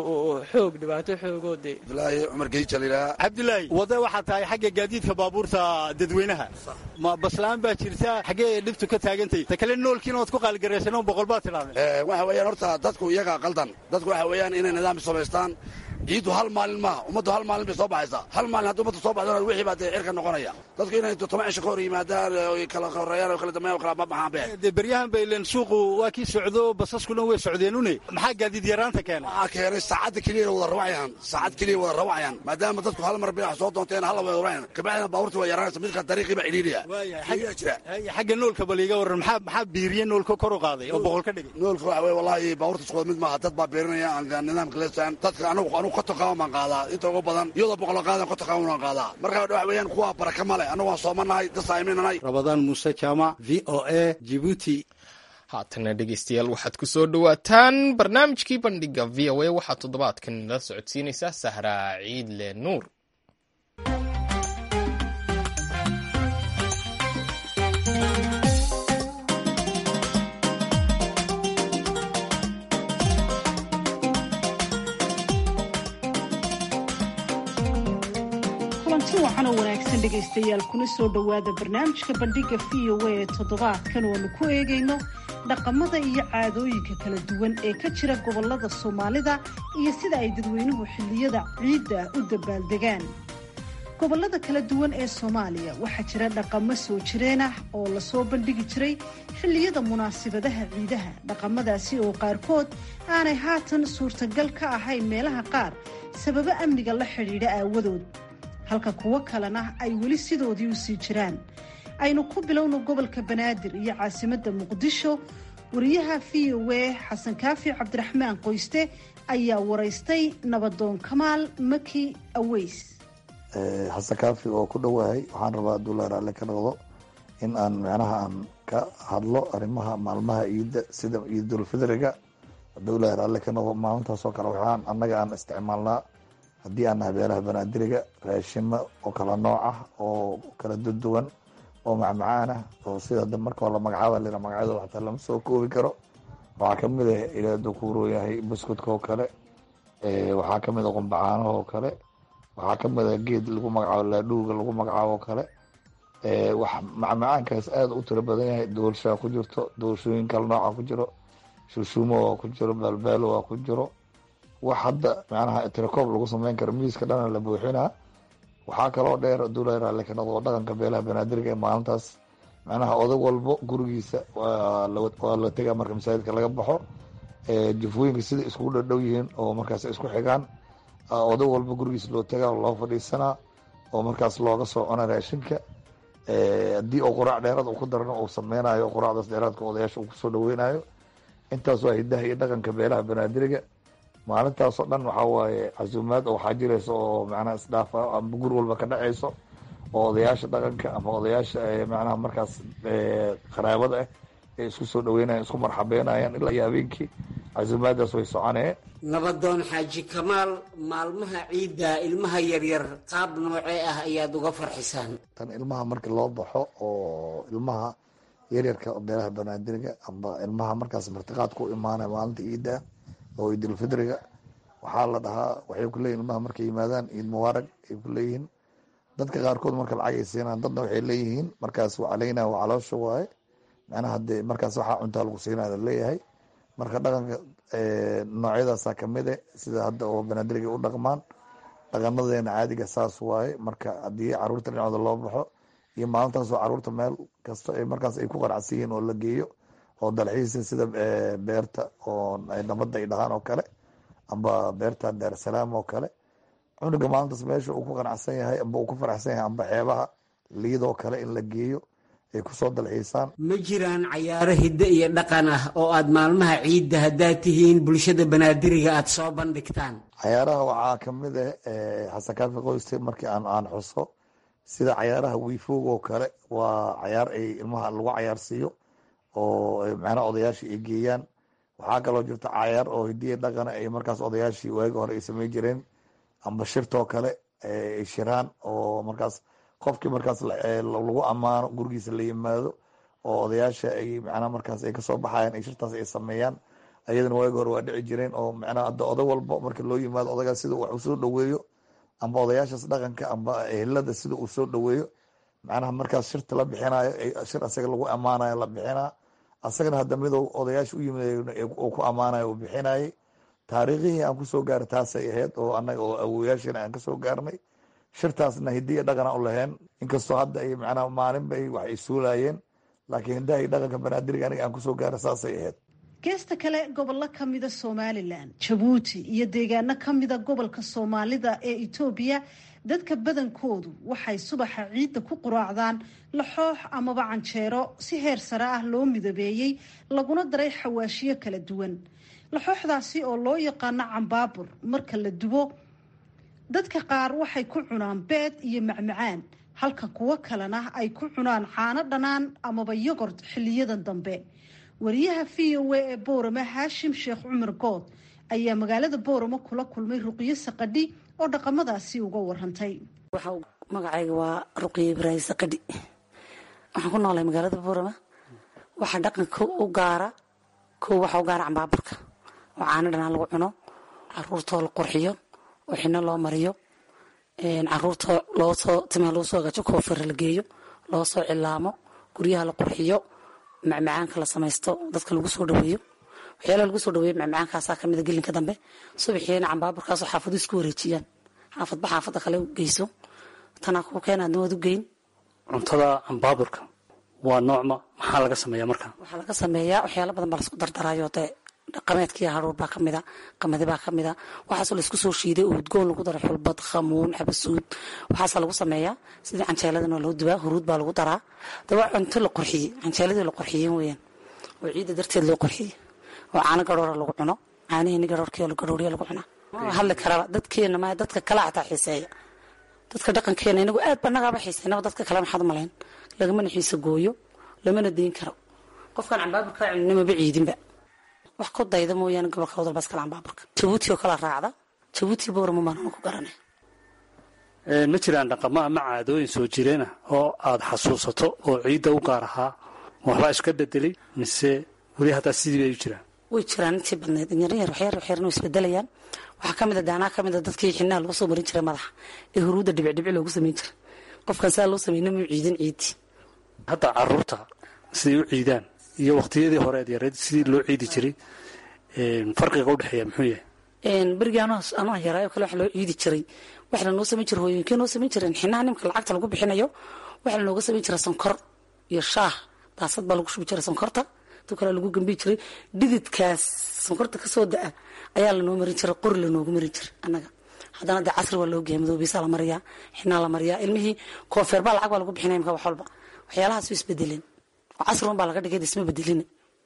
xoog dhibaato xoogoo de abdulaahi cumar geyjalilaa cabdilaahi wade waxaa tahay xagga gaadiidka baabuurta dadweynaha ma baslaan baa jirta xaggee dhibtu ka taagantay ta kale noolkiina ood ku qaaligaraysanoo boqol baad tidhahdeen waxa weeyaan horta dadku iyagaa qaldan dadku waxa weeyaan inay nidaam samaystaan ciiddu hal maalin maaha ummaddu hal maalin bay soo baxaysaa hal maalin haddii ummaddu soo baxdana wixii baa dee cirka noqonaya dadku inay toban cisho ka hor yimaadaan oy kala horeeyaan oo kala dambeeyaan oo kala baxaan bay dee beryahan bay leen suuqu waa kii socdo basaskuna way socdeenune maxaa gaadiid yaraanta keenay waxaa keenay saacadda keliya wada rawacayaan saacad keliya wada rawacayaan maadaama dadku hal mar bay wax soo doonteen hal wada rawacayaan kabacdina baabuurta waa yaraanaysa midka dariiqii baa cidhiidhaya xagga noolka bal iga waran maxaa maxaa biiriye noolka kor u qaaday oo boqol ka dhigay noolka waxa weye wallahi baabuurta isku mid maaha dad baa beerinaya aan nidaamka leesaan dadka anagu anigu ka taqaan baan qaadaa inta ugu badan iyadoo boqol qaadan ka taqaan waan qaadaa marka waxa weeyaan kuwa baraka male anagu waan soomanahay dad saayminanay rabadaan muuse jaamac v o a Djibouti haatana dhegeystayaal waxaad ku soo dhawaataan barnaamijkii bandhiga v o a waxaa toddobaadkan nala socodsiinaysaa sahra ciidle nuur waxaana wanaagsan dhegaystayaal kuna soo dhowaada barnaamijka bandhiga v o a ee toddobaadkan oonu ku eegayno dhaqamada iyo caadooyinka kala duwan ee ka jira gobolada soomaalida iyo sida ay dadweynuhu xilliyada ciidda u dabaaldegaan gobolada kala duwan ee soomaaliya waxaa jira dhaqamo soo jireen ah oo lasoo bandhigi jiray xilliyada munaasabadaha ciidaha dhaqamadaasi oo qaarkood aanay haatan suurtagal ka ahayn meelaha qaar sababo amniga la xidhiidha aawadood halka kuwo kalena ay weli sidoodii u sii jiraan aynu ku bilowno gobolka banaadir iyo caasimadda muqdisho wariyaha v o a xasan kaafi cabdiraxmaan qoyste ayaa waraystay nabadoon kamaal maki aweys xasan kaafi oo ku dhowahay waxaan rabaa abdullahi raalle ka noqdo in aan micnaha aan ka hadlo arrimaha maalmaha ciidda sida ciidulfidriga abdullahi raalle ka noqdo maalintaasoo kale waxaan annaga aan isticmaalnaa haddii aan nahay beelaha banaadiriga raashimo oo kala nooc ah oo kala duduwan oo macmacaan ah oo sida marka la magacaaba lina magacyadooda xataa lama soo koobi karo waxaa kamid ah ilaadu kuuroo yahay buskudka oo kale waxaa kamid ah qumbacaanaha oo kale waxaa ka mid ah geed lagu magacaabo laadhuuga lagu magacaabo kale wax macmacaankaas aada u tiro badan yahay. doolshaa ku jirto, doolshooyin kale nooca ku jiro, shushuumo waa ku jiro, baalbaalo waa ku jiro. wax hadda macnaha tirakoob lagu sameyn karo, miiska dhana la buuxinaa. waxaa kaloo dheer duulayr lekanadoo dhaqanka beelaha banaadirga ee maalintaas macnaha odag walbo gurigiisa waa la tegaa marka masaajidka laga baxo. jufooyinka sida iskugu dhadhow yihiin oo markaas isku xigaan, odag walbo gurigiisa loo tegaa loo fadhiisanaa oo markaas looga soo cuna raashinka. haddii oo quraac dheeraad uu ku darana uu sameynayo quraacdaas dheeraadka odayaasha uu kusoo dhaweynayo. intaas waa hidaha iyo dhaqanka beelaha banaadiriga. maalintaasoo dhan waxaa waaye casuumaad oo waxaa jiraysa oo macnaha isdhaafa ama gur walba ka dhacayso oo odayaasha dhaqanka ama odayaasha macnaha markaas qaraabada ah ay isku soo dhaweynayan, isku marxabeenayaan ilaa iyo habeenkii casuumaadaas way soconee. nabadoon xaaji kamaal, maalmaha ciidda ilmaha yaryar qaab noocee ah ayaad uga farxisaan? tan ilmaha markii loo baxo oo ilmaha yaryarka beelaha banaadiriga amba ilmaha markaas martiqaad ku imaanaya maalinta ciidda oo ciidulfidriga waxaa la dhahaa, waxay ku leeyihin ilmaha markay yimaadaan ciid mubaarag ay ku leeyihiin. dadka qaarkood marka lacag ay siinaan, dadna waxay leeyihiin markaas caleyna waa caloosha waaye macnaha dee markaas waxaa cuntaa lagu siinaa laleeyahay. marka dhaqanka noocyadaasa kamid e sida hadda oo banaadiriga u dhaqmaan. dhaqanadeena caadiga saas waaye. marka haddii caruurta dhinacooda loo baxo iyo maalintaasoo caruurta meel kasta markaas ay ku qaracsan yihiin oo la geeyo oo dalxiisa sida beerta oo nabadda ay dhahaan oo kale amba beerta daarsalaam oo kale. cunuga maalintaas meesha uu ku qanacsan yahay amba uu ku faraxsan yahay amba xeebaha liidoo kale in la geeyo ay kusoo dalxiisaan. ma jiraan cayaaro hidde iyo dhaqan ah oo aad maalmaha ciidda haddaad tihiin bulshada banaadiriga aada soo bandhigtaan? cayaaraha waxaa kamid ah xasankaafi qoyska markii aan aan xuso sida cayaaraha wiifoog oo kale. waa cayaar ay ilmaha lagu cayaarsiiyo oo macnaha odayaashii ay geeyaan. waxaa kaloo jirta cayaar oo hidiya dhaqana ay markaas odayaashii waagi hore ay sameyn jireen amba shirtoo kale ay shiraan oo markaas qofkii markaas lagu ammaano gurigiisa la yimaado oo odayaasha ay macnaha markaas ay kasoo baxayaan ay shirtaas ay sameeyaan. ayadana waagi hore waa dhici jireen oo macnaha hadda odag walba marka loo yimaado odagaas sida wax usoo dhaweeyo amba odayaashaas dhaqanka amba ehelada sida uu soo dhaweeyo macnaha markaas shirta la bixinayo shir asaga lagu ammaanayo la bixinaa. asagana hadda midou odayaasha u yimid uu ku ammaanayo uu bixinayay. taariikhihii aan kusoo gaaray taasay ahayd oo anaga oo awoyaashina aan kasoo gaarnay. shirtaasna hidiya dhaqana u lahayn inkastoo hadda ay macnaha maalinba wax ay suulayeen, laakiin hidaha iyo dhaqanka banaadiriga aniga aan kusoo gaaray saasay ahayd. geesta kale gobollo ka mida somalilan, jabuuti iyo deegaano ka mida gobolka soomaalida ee etoobiya, dadka badankoodu waxay subaxa ciidda ku quraacdaan laxoox amaba canjeero si heer sare ah loo midabeeyey laguna daray xawaashiyo kala duwan. laxooxdaasi oo loo yaqaano cambaabur marka la dubo, dadka qaar waxay ku cunaan beed iyo macmacaan, halka kuwo kalena ay ku cunaan caano dhanaan amaba yogort xiliyadan dambe. wariyaha v o a ee boorama haashim sheekh cumar good ayaa magaalada booramo kula kulmay ruqyo saqadhi oo dhaqamadaasi uga warantay. magacayga waa ruqyo ibraahim saqadhi, waxaan ku noolay magaalada boorama. waxaa dhaqanka u gaara kow waxaa u gaara cambaaburka oo caano dhanaan lagu cuno, caruurtoo la qurxiyo oo xino loo mariyo, caruurta loosoo timaha loo soo hagaajo koofira la geeyo, loo soo cilaamo, guryaha la qurxiyo, macmacaanka la samaysto, dadka lagu soo dhaweeyo. waxyaalaha lagu soo dhaweeyo macmacaankaasaa kamida gelinka dambe. subaxiina cambaaburkaasoo xaafadu isku wareejiyaan, xaafadba xaafada kale geyso. tanaa ku keena adna waad u geyn. cuntada cambaaburka waa noocma, maxaa laga sameeyaa marka? waxaa laga sameeyaa waxyaala badan baa laisku dardaraayo dee dhaqameedkiiyo haruur baa kamida, qamadi baa kamida, waxaasoo laisku soo shiiday oo udgoon lagu daro, xulbad, khamuun, xabasuud, waxaasaa lagu sameeyaa. sidii canjeeladana loo dubaa, huruud baa lagu daraa. de waa cunto la qorxiyey, canjeeladii la qorxiyeen weyaan oo ciidda darteed loo qorxiyey oo caano garoora lagu cuno. caanihiini garoorkii garooriya lagu cunaa. ma hadli karaba dadkeena ma dadka kala xataa xiiseeya, dadka dhaqankeena inagu aad ba nagaaba xiiseynaba, dadka kale maxaad malayn lagamana xiise gooyo, lamana deyn karo. qofkan cambaaburka cunimaba ciidinba wax ku dayda mooyaane gobolka wadal baa iskala cambaaburka. jabuuti oo kala raacda, jabuuti boorama maanaan ku garanay. ma jiraan dhaqamo ama caadooyin soo jireena oo aada xasuusato oo ciidda u gaar ahaa waxbaa iska bedelay mise weli haddaa sidii bay u jiraan? way jiraan intii badneed yaryar waxyar waxyarna way isbedelayaan. waxaa ka mid a daanaa ka mid a dadkii xinaha lagu soo marin jiray madaxa ee huruudda dhibicdhibic loogu samayn jiray qofkan saa loo sameeyna muu ciidin ciidi hadda caruurta siday u ciidaan iyo waqtiyadii hore ee yareed sidii loo ciidi jiray farqiga u dhexeeya muxuu yahay berigii anoo yaraayo kale waxa loo ciidi jiray waxa la noo samayn jiray hooyooyinkii noo samayn jireen xinaha nimka lacagta lagu bixinayo waxa la nooga samayn jiray sonkor iyo shaah daasad baa lagu shubi jiray sonkorta tu kale lagu gambi jiray dhididkaas sonkorta kasoo da-a ayaa lanoo marin jiray qori lanoogu marin jiray annaga haddana dee casri waa loo geeya madoobiisaa la mariyaa xinaa la mariyaa ilmihii koofeer baa lacag baa lagu bixinaya imka wax walba waxyaalahaas way isbedeleen oo casri un baa laga dhigay isma bedelina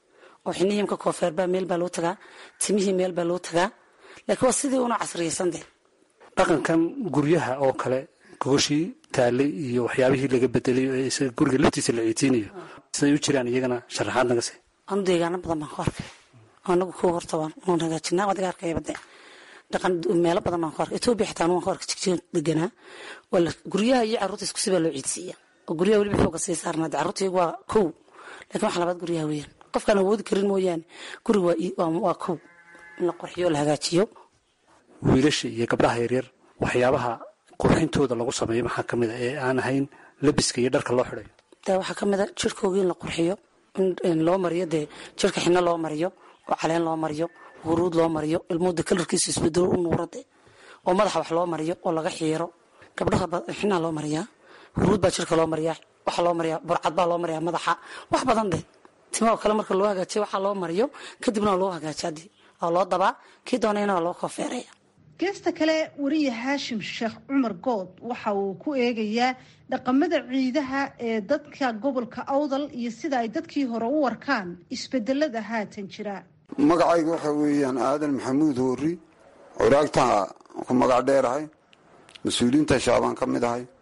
oo xinihii imka koofeer baa meel baa loo tagaa timihii meel baa loo tagaa laakiin waa sidii una casriyaysan dee dhaqankan guryaha oo kale gogoshii taallay iyo waxyaabihii laga bedelay ee guriga laftiisa la ciitiinayo siday u jiraan iyagana sharaxaad naga sii anu deegaano badan baan ku arkay anagu kuwa horta waan noon hagaajinaa adiga arkaya bade dhaqan meelo badan baan ku arkay etoobiya xitaa anu waan ku arkay jigjiga deganaa wala guryaha iyo carruurta isku sibaa loo ciidsiiya oo guryaha weliba xooga sii saarnaa dee carruurta iyagu waa kow laakiin waxa labaad guryaha weeyaan qofkaan awoodi karin mooyaane guriga waa waa kow in la qurxiyo la hagaajiyo wiilasha iyo gabdhaha yaryar waxyaabaha qurxintooda lagu sameeyo maxaa ka mid a ee aan ahayn labiska iyo dharka loo xidhayo dee waxaa ka mid a jirhkooga in la qurxiyo in loo mariyo dee jirka xino loo mariyo oo caleen loo mariyo huruud loo mariyo ilmuuda kalarkiisu isbedelo u nuurade oo madaxa wax loo mariyo oo laga xiiro gabdhaha xinaa loo mariyaa huruud baa jirka loo mariyaa waxaa loo mariyaa burcad baa loo mariyaa madaxa wax badan dee timaoo kale marka loo hagaajiyo waxaa loo mariyo kadibna waa loo hagaajiya dee waa loo dabaa kii doonayna waa loo koofeeraya geesta kale wariye haashim sheekh cumar good waxa uu ku eegayaa dhaqamada ciidaha ee dadka gobolka awdal iyo sida ay dadkii hore u warkaan isbedelada haatan jira magacayga waxa weeyaan aadan maxamuud hoori curaagta ku magac dheerahay mas-uuliyiinta shaabaan ka mid ahay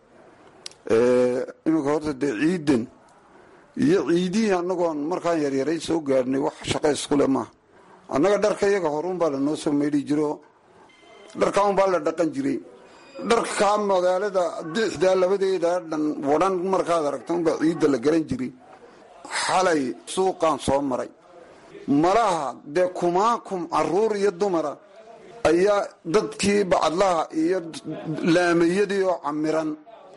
iminka horta dee ciidan iyo ciidihii annagoon markaan yaryaray soo gaarhnay wax shaqo iskule maaha annaga dharka iyaga horuunbaa lanoo soo maydhi jiro dharkaa unbaa la dhaqan jiray dharkaa magaalada dixdaa labadeeda dhan wadhan markaad aragta unbaa ciidda la garan jiray xalay suuqaan soo maray malaha dee kumaakum caruur iyo dumara ayaa dadkii bacadlaha iyo laamayadii oo camiran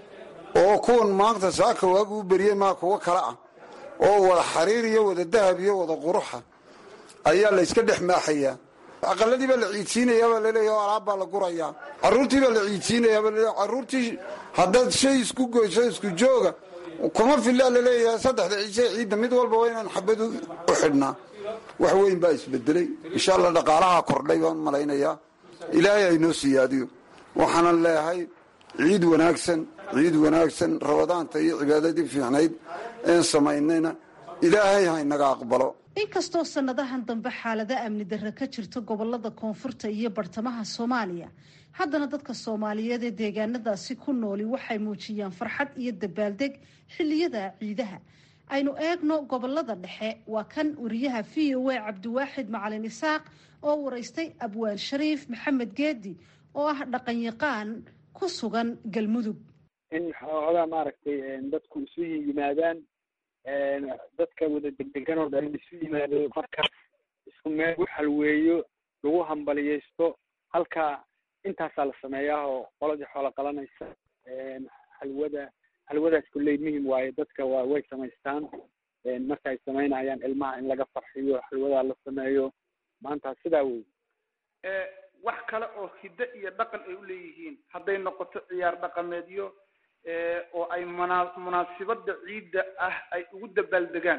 oo kuwan maanta saaka waagu u beriyey maa kuwo kale ah oo wada xariir iyo wada dahab iyo wada quruxa ayaa layska dhex maaxayaa aqaladii baa la ciidsiinayaabaa laleeya alaab baa la gurayaa caruurtii baa la ciidsiinayaabaa laleeya caruurtii haddaad shay isku goyso isku jooga kuma filaa laleeyahay saddexda ciise ciidda mid walba waa inaan xabad u xidhnaa wax weyn baa isbedelay insha allah dhaqaalaha kordhay baan malaynayaa ilaahay aynoo siyaadiyo waxaanan leeyahay ciid wanaagsan ciid wanaagsan rabadaanta iyo cibaadadii fiicnayd een samaynayna ilaahay haynaga aqbalo inkastoo sanadahan dambe xaalada amni darre ka jirta gobolada koonfurta iyo bartamaha soomaaliya haddana dadka soomaaliyeed ee deegaanadaasi ku nooli waxay muujiyaan farxad iyo dabaaldeg xilliyada ciidaha aynu eegno gobolada dhexe waa kan wariyaha v o a cabdiwaaxid macalin isaaq oo waraystay abwaan shariif maxamed geedi oo ah dhaqanyaqaan ku sugan galmudug in xoogaa maaragtay dadku isu yimaadaan dadka wada degdegan oo dhan isu yimaado marka isku meel u xalweeyo lagu hambaliyeysto halkaa intaasaa la sameeyaa oo qoladii xoola qalanaysa halwada halwadaas kulley muhim waaye dadka waa way samaystaan marka ay samaynayaan ilmaha in laga farxiyo halwadaa la sameeyo maanta sidaa wey wax kale oo hiddo iyo dhaqan ay u leeyihiin hadday noqoto ciyaar dhaqameedyo oo ay muna munaasibada ciidda ah ay ugu dabaaldegaan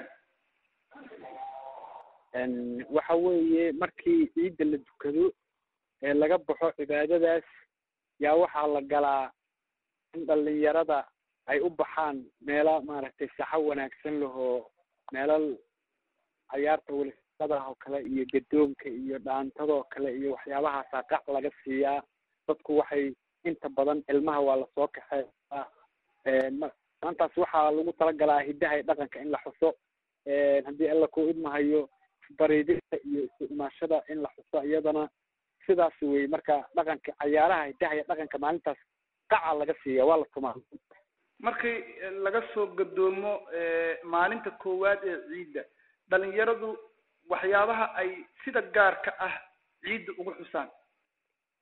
waxa weeye markii ciidda la dukado ee laga baxo cibaadadaas yaa waxaa la galaa in dhalinyarada ay u baxaan meelo maaragtay saxo wanaagsan lahoo meelal cayaarta weliadaah oo kale iyo gadoonka iyo dhaantadoo kale iyo waxyaabahaasa qac laga siiyaa dadku waxay inta badan ilmaha waa lasoo kaxeeyaa maantaas waxaa lagu talagalaa hidaha iyo dhaqanka in la xuso haddii alla ku idmahayo bariidinta iyo isu imaashada in la xuso iyadana sidaas wey marka dhaqanka cayaaraha hidaha iyo dhaqanka maalintaas qaca laga siiya waa la tumaa markii laga soo gadoomo maalinta koowaad ee ciidda dhalinyaradu waxyaabaha ay sida gaarka ah ciidda ugu xusaan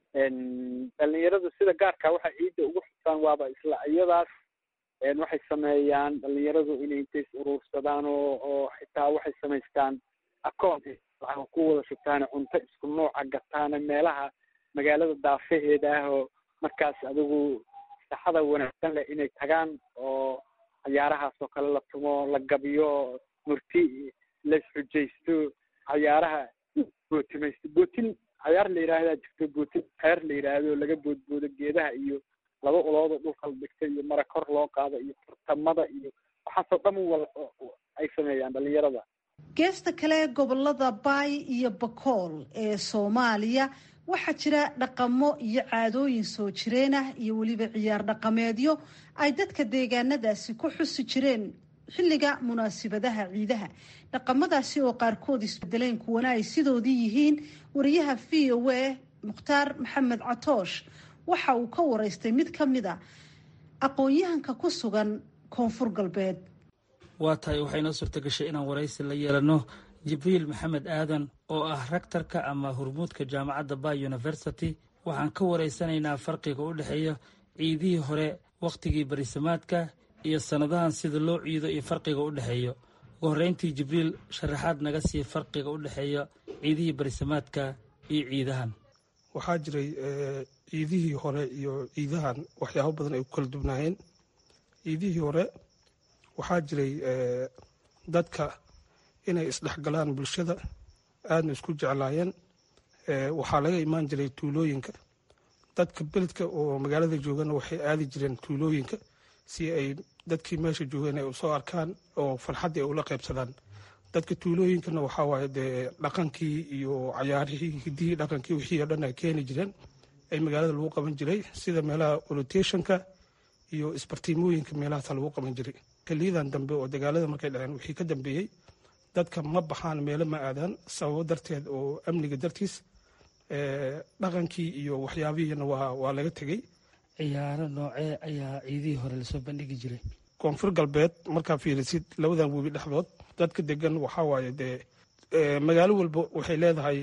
dhalinyaradu sida gaarka waxay ciidda ugu xusaan waaba isla iyadaas waxay sameeyaan dhalinyaradu inay intay is uruursadaan oo oo xitaa waxay samaystaan akoon ku wada shubtaan cunto isku nooca gataan meelaha magaalada daafaheeda ah oo markaas adigu saxada wanaagsan leh inay tagaan oo ciyaarahaas oo kale la tumo la gabiyo murti la isxujaysto ciyaaraha bootimaysto bootin ciyaar la yidhaahdaa jirto bootin xeer la yidhaahdo laga boodboodo geedaha iyo laba ulooda dhulka la dhigta iyo mara kor loo qaado iyo tartamada iyo waxaasoo dhan wal ay sameeyaan dhalinyarada. geesta kale gobolada baay iyo bakool ee soomaaliya waxaa jira dhaqamo iyo caadooyin soo jireen ah iyo weliba ciyaar dhaqameedyo ay dadka deegaanadaasi ku xusi jireen xilliga munaasibadaha ciidaha. dhaqamadaasi oo qaarkood isbedeleen kuwana ay sidoodii yihiin. wariyaha v o a mukhtaar maxamed catoosh waxa uu ka waraystay mid ka mid a aqoon-yahanka ku sugan koonfur galbeed. waa tahay waxay noo suurta gashay inaan waraysi la yeelano jibriil maxamed aadan oo ah rektarka ama hurmuudka jaamacadda bay university. waxaan ka waraysanaynaa farqiga u dhexeeya ciidihii hore wakhtigii barisamaadka iyo sannadahan sida loo ciido iyo farqiga u dhexeeyo. ugu horreyntii jibriil sharaxaad naga sii farqiga u dhexeeya ciidihii barisamaadka iyo ciidahan. waxaa jiray ciidihii hore iyo ciidahan waxyaabo badan ay ku kala dubnaayeen. ciidihii hore waxaa jiray dadka inay isdhexgalaan bulshada aadna isku jeclaayeen. waxaa laga imaan jiray tuulooyinka. dadka beledka oo magaalada joogana waxay aadi jireen tuulooyinka si ay dadkii meesha joogeen ay usoo arkaan oo farxaddii ay ula qaybsadaan. dadka tuulooyinkana waxaa waaye dee dhaqankii iyo cayaarihii hidihii dhaqankii wixii oo dhan ay keeni jireen ay magaalada lagu qaban jiray sida meelaha olotationka iyo isbartiimooyinka meelahaasa lagu qaban jiray. xiliyadan dambe oo dagaalada markay dhaceen wixii ka dambeeyey dadka ma baxaan meelo ma aadaan sababo darteed oo amniga dartiis. dhaqankii iyo waxyaabihiina waa waa laga tegey. ciyaaro noocee ayaa ciidihii hore lasoo bandhigi jiray? koonfur galbeed markaa fiirisid labadan webi dhexdood dadka degan waxaa waaye dee magaalo walba waxay leedahay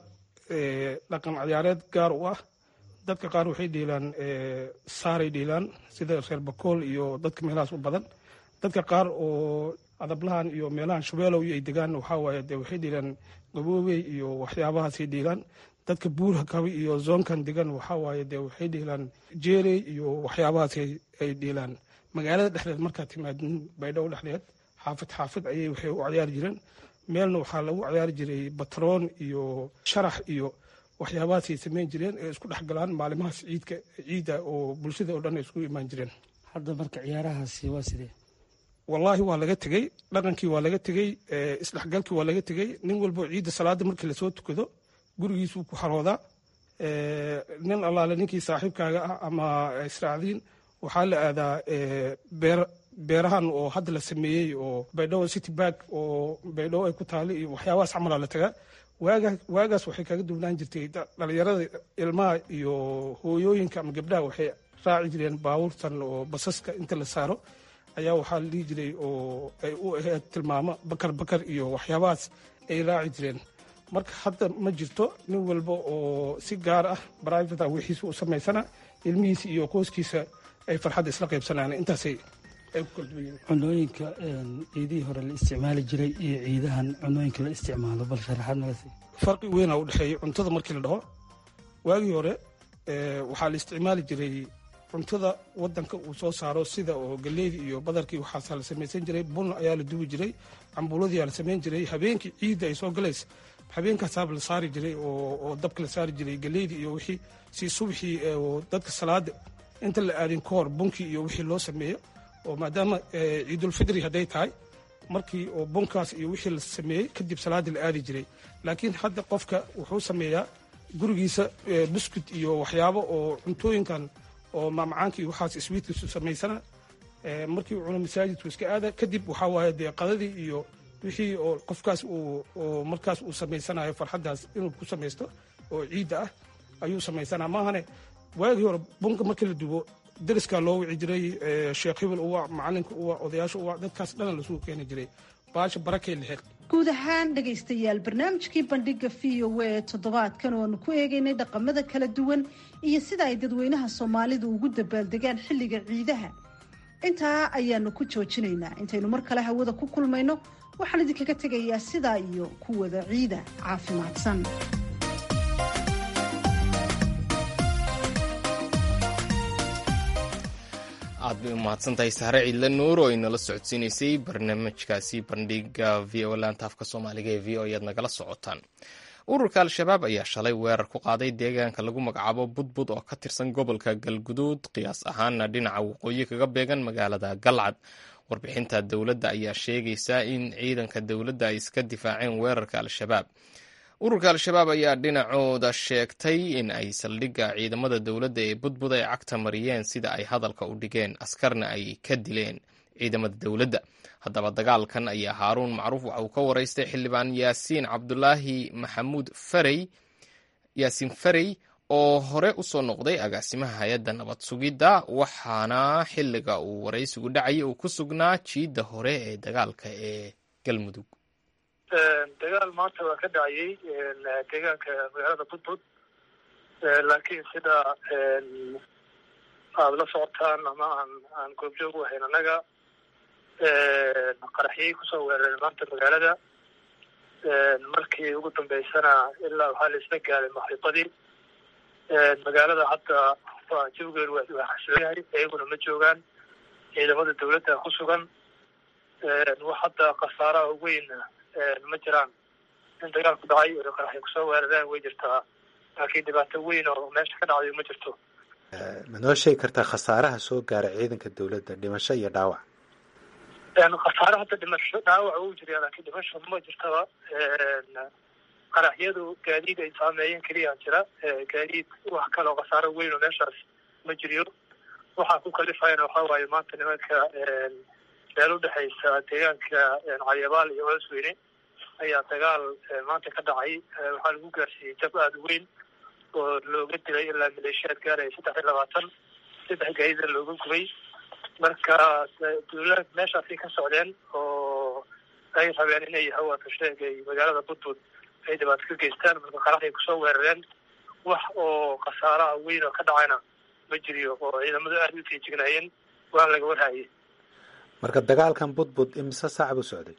dhaqan ciyaareed gaar u ah. dadka qaar waxay dhiilaan saaray dhiilaan sida reer bakool iyo dadka meelahaas u badan. dadka qaar oo adablahan iyo meelahan shabeelow ay degaan waxaa waaye dee waxay dhiilaan gaboobey iyo waxyaabahaasay dhiilaan. dadka buurha kabi iyo zoonkan degan waxaa waaye dee waxay dhiilaan jeerey iyo waxyaabahaas ay dhiilaan. magaalada dhexdeed markaa timaadin baydhabo dhexdeed xaafid xaafid ayay waxay u ciyaari jireen. meelna waxaa lagu ciyaari jiray batroon iyo sharax iyo waxyaabahaasay samayn jireen ee isku dhexgalaan maalimahaas ciidka ciidda oo bulshada oo dhan ay isku imaan jireen. hadda marka ciyaarahaasi waa sidee? wallaahi waa laga tegey. dhaqankii waa laga tegey. isdhexgalkii waa laga tegey. nin walbo ciidda salaada markii lasoo tukado gurigiisuu ku xaroodaa. nin allaale ninkii saaxiibkaaga ah ama israacdiin waxaa la aadaa beer beerahan oo hadda la sameeyey oo baydhabo city bark oo baydhabo ay ku taali iyo waxyaabahaas camalaa la tagaa. waagaa waagaas waxay kaga duwnaan jirtay dhalinyarada ilmaha iyo hooyooyinka ama gabdhaha waxay raaci jireen baabuurtan oo basaska inta la saaro ayaa waxaa la dhihi jiray oo ay u ahayd tilmaamo bakar bakar iyo waxyaabahaas ay raaci jireen. marka hadda ma jirto. nin walba oo si gaar ah private ah wixiisa u samaysana ilmihiisa iyo qoyskiisa ay farxadda isla qaybsanaan intaasay ay ku kala duwan yihiin. cunooyinka ciidihii hore la isticmaali jiray iyo ciidahan cunooyinka la isticmaalo bal sharaxaad naga sii. farqi weyn aa u dhexeeya cuntada markii la dhaho. waagii hore waxaa la isticmaali jiray cuntada wadanka uu soo saaro sida oo galleyda iyo badarkii waxaasaa la samaysan jiray. bun ayaa la dubi jiray. cambuuladii aa la samayn jiray. habeenkii ciidda ay soo galaysa habeenkaasaaba la saari jiray oo dabka la saari jiray galleyda iyo wixii si subaxii dadka salaada inta la aadin ka hor bunkii iyo wixii loo sameeyo oo maadaama ciidulfidri hadday tahay markii oo bunkaas iyo wixii la sameeyey kadib salaadii la aadi jiray. laakiin hadda qofka wuxuu sameeyaa gurigiisa buskut iyo waxyaabo oo cuntooyinkan oo maamacaanka iyo waxaas iswiidkiisu samaysana markii uu cuno masaajidku iska aada kadib waxaa waaye dee qadadii iyo wixii oo qofkaas uu markaas uu samaysanayo farxaddaas inuu ku samaysto oo ciidda ah ayuu samaysanaa. maahane waagii hore bunka markii la dubo deriskaa loo wici jiray. sheekh hebel uwa macalinka uwa odayaasha uwa dadkaas dhana lasugu keeni jiray baasha barakay lahayd. guud ahaan dhegaystayaal barnaamijkii bandhiga v o a ee toddobaadkan oo aanu ku eegaynay dhaqamada kala duwan iyo sida ay dadweynaha soomaalidu ugu dabaaldegaan xilliga ciidaha intaa ayaanu ku joojinaynaa. intaynu mar kale hawada ku kulmayno waxaan idinkaga tegayaa sidaa iyo ku wada ciida caafimaadsan. aad bay u mahadsantahay sahre ciidle nuur oo inala socodsiinaysay barnaamijkaasi bandhiga v o laanta afka soomaaliga ee v o ayaad nagala socotaan. ururka al-shabaab ayaa shalay weerar ku qaaday deegaanka lagu magacaabo budbud oo ka tirsan gobolka galguduud qiyaas ahaana dhinaca waqooyi kaga beegan magaalada galcad. warbixinta dowladda ayaa sheegaysa in ciidanka dowladda ay iska difaaceen weerarka al-shabaab. ururka al-shabaab ayaa dhinacooda sheegtay in ay saldhigga ciidamada dowladda ee budbud ay cagta mariyeen sida ay hadalka u dhigeen, askarna ay ka dileen ciidamada dowladda. haddaba dagaalkan ayaa haaruun macruuf waxa uu ka waraystay xildhibaan yaasiin cabdulaahi maxamuud farey yaasiin farey oo hore usoo noqday agaasimaha hay-adda nabad sugidda, waxaana xilliga uu waraysigu dhacayay uu ku sugnaa jiidda hore ee dagaalka ee galmudug. dagaal maanta waa ka dhacayay deegaanka magaalada budbud, laakiin sida aada la socotaan ama aan aan goobjoog u ahayn annaga qaraxyay kusoo weerareen maanta magaalada. markii ugu dambeysana ilaa waxaa la isla gaaday maxriibadii. magaalada hadda waa jawgeedu waa xasiloon yahay, iyaguna ma joogaan, ciidamada dawladda ku sugan. wax hadda khasaaraha weyn ma jiraan. in dagaalku dhacay oo qaraxay kusoo weerareen way jirtaa, laakiin dhibaato weyn oo meesha ka dhacday ma jirto. ma noo sheegi kartaa khasaaraha soo gaaray ciidanka dawladda, dhimasho iyo dhaawac? khasaare hadda dhimasho dhaawac uu jiriya, laakiin dhimasho ma jirtaba. qaraxyadu gaadiid ay saameeyeen keliya jira, gaadiid wax kaloo khasaaro weyn oo meeshaas ma jiriyo. waxaa ku kalifayana waxaa waaye maanta nimanka meel udhexaysa deegaanka calyabaal iyo coosweyne ayaa dagaal maanta ka dhacay. waxaa lagu gaarsiiyey jab aada u weyn oo looga dilay ilaa maleeshiyaad gaaraya saddex iyo labaatan, saddex gaadida looga gubay. marka dawlad meeshaasay ka socdeen oo ay rabeen inay hawaata sheegay magaalada budbud ay dhibaato ka geystaan. marka qaraxay kusoo weerareen, wax oo khasaaraha weyn oo ka dhacayna ma jiriyo, oo ciidamadu aada u feejignaayeen waan laga warhaayay. marka dagaalkan budbud imise saac buu socday?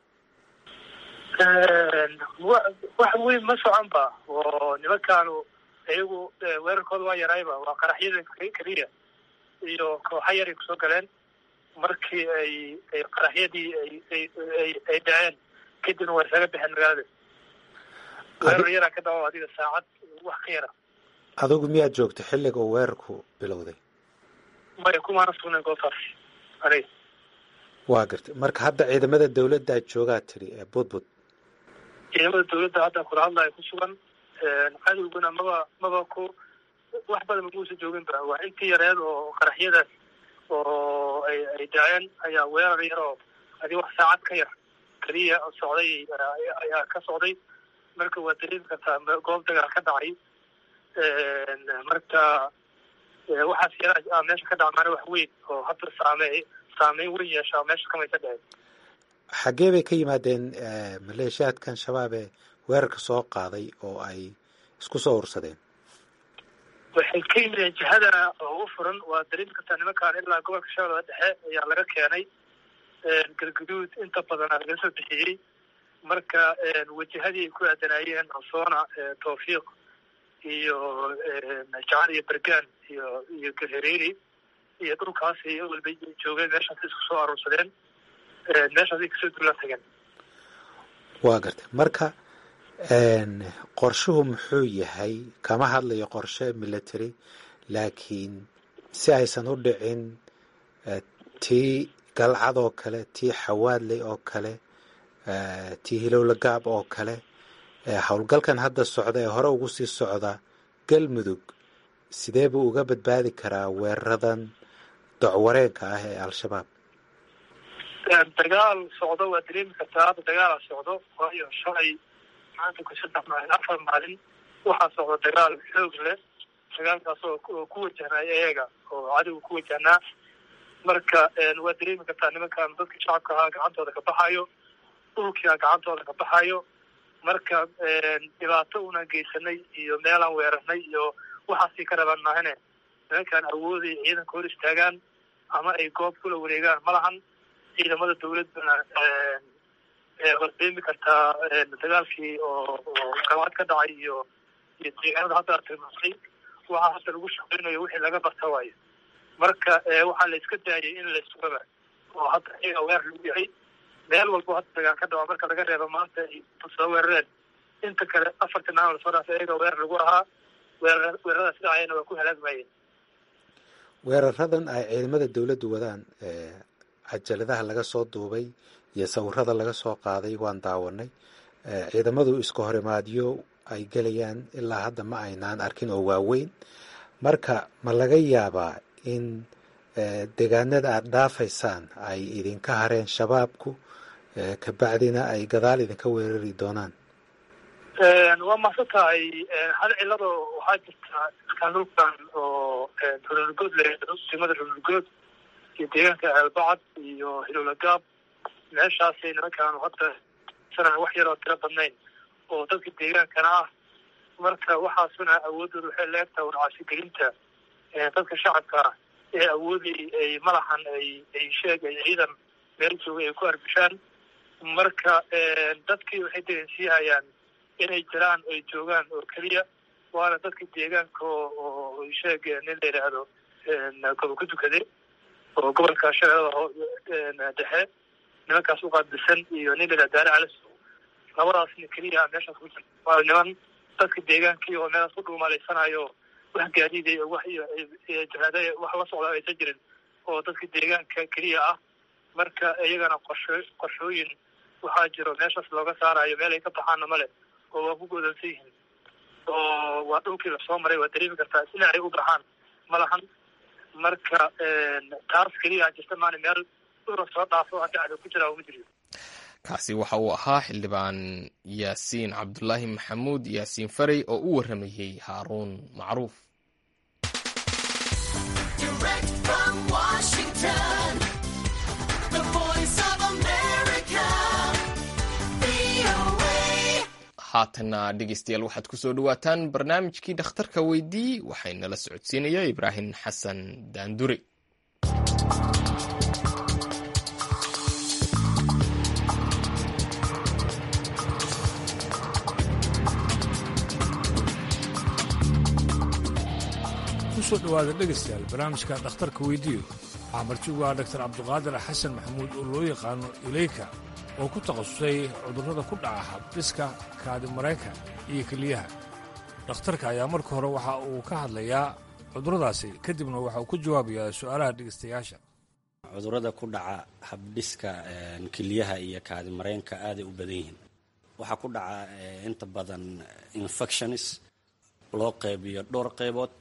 wax weyn ma socon ba, oo nimankaanu iyagu weerarkooda waa yarayba, waa qaraxyada keliya iyo kooxa yaray kusoo galeen. markii ay ay qaraxyadii ay ay ay ay dhaceen kadibna waa isaga baxeen magaalada. weerar yaraa ka dhaco adiga saacad wax ka yara. adigu miyaad joogtay xilliga uu weerarku bilowday? maya kumaana sugnayn goobtaas aniga. waa gartay. marka hadda ciidamada dawladda aad joogaa tiri ee budbud? ciidamada dawladda hadda kula hadlaya ku sugan. cadowguna maba maba ku wax badan maguusa joogin ba, waa intii yareed oo qaraxyadaas oo ay ay dhaceen ayaa weerar yar oo adi wax saacad ka yar keliya socday ayaa ka socday. marka waa dareemi kartaa goob dagaal ka dhacay. marka waxaas yaraa meesha ka dhaca maana wax weyn oo hadda saamey saameyn weyn yeeshaa meesha kamaysa dhaceen. xaggee bay ka yimaadeen maleeshiyaadkan shabaab ee weerarka soo qaaday oo ay isku soo ursadeen? waxay ka yimideen jihada oo u furan. waa dareemi kartaa nimankaan ilaa gobolka shabeellada dhexe ayaa laga keenay. galguduud inta badan laga soo bixiyey. marka wajahadii ay ku aadanaayeen ansoona, tawfiiq iyo jacan iyo bergaan iyo iyo gahareeri iyo dhulkaas iyo walba joogeen meeshaas isku soo aruursadeen. meeshaasay kasoo duulaan tageen. waa gartay. marka qorshuhu muxuu yahay? kama hadlayo qorshe military, laakiin si aysan u dhicin tii galcad oo kale, tii xawaadley oo kale, tii hilowlagaab oo kale, howlgalkan hadda socda ee hore ugu sii socda galmudug, sidee buu uga badbaadi karaa weeraradan docwareegka ah ee al-shabaab? dagaal socdo waa dareemi kartaa. hadda dagaala socdo, waayo shalay maanta ku saddex maalin afar maalin waxaa socda dagaal xoog leh. dagaalkaas oo ku wajahnay iyaga oo cadowga ku wajahnaa. marka waa dareemi kartaa nimankan dadka shacabka ahaa gacantooda ka baxayo. dhulkia gacantooda ka baxayo. Marka dhibaato unaan geysanay iyo meelaan weerarnay iyo waxaasii ka raban maahane nimankaan awooday ciidanka hor istaagaan ama ay goob kula wareegaan ma lahan. ciidamada dawladana hordeemi kartaa dagaalkii oo gawaad ka dhacay iyo iyo deegaanada hadda tilmaamay waxaa hadda lagu shaqeynayo wixii laga barta waayo. Marka waxaa la iska daayay in la isugaba oo hadda iyaga weer lagu yahay meel walbo hadda dagaal ka dhaco marka laga reebo maanta ay soo weerareen inta kale afartan aan lasoo dhaafay iyaga weer lagu ahaa weerar weerarada sida ayana waa ku halaagmayeen. weeraradan ay ciidamada dawladdu wadaan cajaladaha laga soo duubay iyo sawirada laga soo qaaday waan daawanay. ciidamadu iska horimaadyo ay gelayaan ilaa hadda ma aynaan arkin oo waaweyn. marka ma laga yaabaa in deegaanada aad dhaafaysaan ay idinka hareen shabaabku kabacdina ay gadaal idinka weerari doonaan? waa mahadsan tahay. hal cilado waxaa jirta iskaan dhulkan oo rulgood leeyahay degmada rulgood iyo deegaanka ceelbacad iyo hilowlagaab meeshaasay nimankaan hadda sanaan wax yaroo tiro badnayn oo dadka deegaankana ah. marka waxaasuna awoodooda waxay leegtahay warcaasigelinta dadka shacabka ah ee awoodii ay malahan ay ay sheeg ay ciidan meel joogay ay ku arbishaan. marka dadkii waxay dareensiihayaan inay jiraan ay joogaan oo keliya waana dadka deegaanka oo sheeg nin la yidhaahdo gobolka dukade oo gobolka shabeellada dhexe nimankaas uqaabilsan iyo nin la yidhahdo daare calis labadaasna keliya meeshaas ku jira. waa niman dadka deegaankii oo meelaas ku dhuumaleysanayo wax gaadiiday wax jihaada wax la socda aysan jirin oo dadka deegaanka keliya ah. marka iyagana qorsho qorshooyin waxaa jiro meeshaas looga saarayo meel ay ka baxaana male oo waa ku goodansan yihiin oo waa dhulkii lasoo maray waa dareemi kartaa dhinacay u baxaan ma lahan. marka taas keliya jirta maana meel dhura soo dhaafo hadda ada ku jiraa uma jiriyo. kaasi waxa uu ahaa xildhibaan yaasiin cabdulaahi maxamuud yaasiin farey oo u waramayey haaruun macruuf. haatana dhegeystayaal waxaad ku soo dhawaataan barnaamijkii dhakhtarka weydii waxaynala socodsiinaya ibraahim xasan daandure. kusoo dhawaada dhegeystayaal barnaamijka dhakhtarka weydiiyo waxaa martigu ah doctor cabdiqaadir xasan maxamuud oo loo yaqaano ileyka oo ku takhasusay cudurrada ku dhaca habdhiska kaadi mareenka iyo keliyaha. dhakhtarka ayaa marka hore waxa uu ka hadlayaa cudurradaasi kadibna waxa uu ku jawaabayaa su'aalaha dhegeystayaasha. cudurrada ku dhaca habdhiska keliyaha iyo kaadi mareenka aaday u badan yihiin. waxaa ku dhaca inta badan infections loo qaybiyo dhowr qaybood.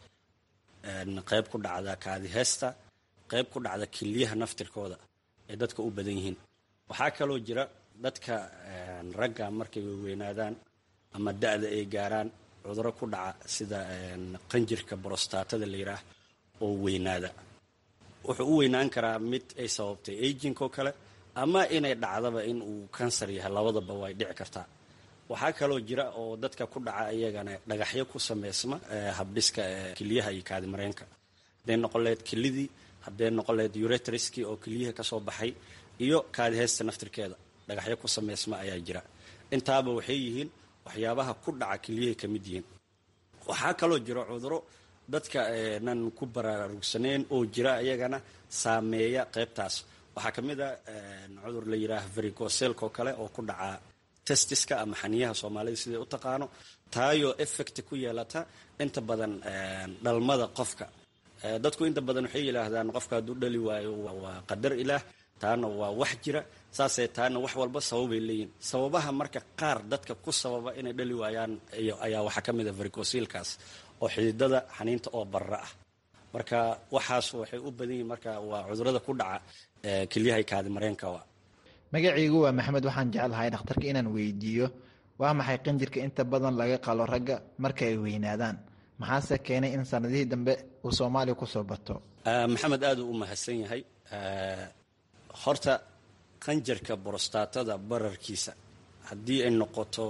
qayb ku dhacda kaadi heesta, qayb ku dhacda keliyaha naftirkooda ee dadka u badan yihiin. waxaa kaloo jira dadka ragga markay weynaadaan ama da'da ay gaaraan cudurro ku dhaca sida qanjirka brostatada la yidhaah oo weynaada. wuxuu u weynaan karaa mid ay sababtay aging oo kale ama inay dhacdaba in uu kansar yahay, labadaba way dhici kartaa. waxaa kaloo jira oo dadka ku dhaca iyagana dhagaxyo ku sameysma habdhiska keliyaha iyo kaadi mareenka. hadday noqon lahayd kelidii, hadday noqon lahayd uretriskii oo keliyaha ka soo baxay iyo kaadi heesta naftirkeeda dhagaxyo ku sameysma ayaa jira. intaaba waxay yihiin waxyaabaha ku dhaca keliyahay ka mid yihiin. waxaa kaloo jira cuduro dadka nan ku baraarugsaneyn oo jira iyagana saameeya qaybtaas. waxaa ka mid a cudur la yidhaah varicocelka oo kale oo ku dhaca testiska ama xaniyaha soomaalida siday u taqaano, taayoo effect ku yeelata inta badan dhalmada qofka. dadku inta badan waxay yidhaahdaan qofka hadduu dhali waayo waa qadar ilaah, taana waa wax jira. saasay taana wax walba sababay leeyihin. sababaha marka qaar dadka ku sababa inay dhali waayaan ayaa waxaa ka mid a varicocelkaas oo xididada xaniinta oo barra ah. marka waxaas waxay u badan yihiin marka waa cudurada ku dhaca kelyahay kaadi mareenka. magacaygu waa maxamed. waxaan jeclahay dhakhtarka inaan weydiiyo waa maxay qanjirka inta badan laga qalo ragga marka ay weynaadaan, maxaase keenay in sanadihii dambe uu soomaaliya kusoo bato? maxamed aad uu u mahadsan yahay. horta qanjarka borostatada bararkiisa haddii ay noqoto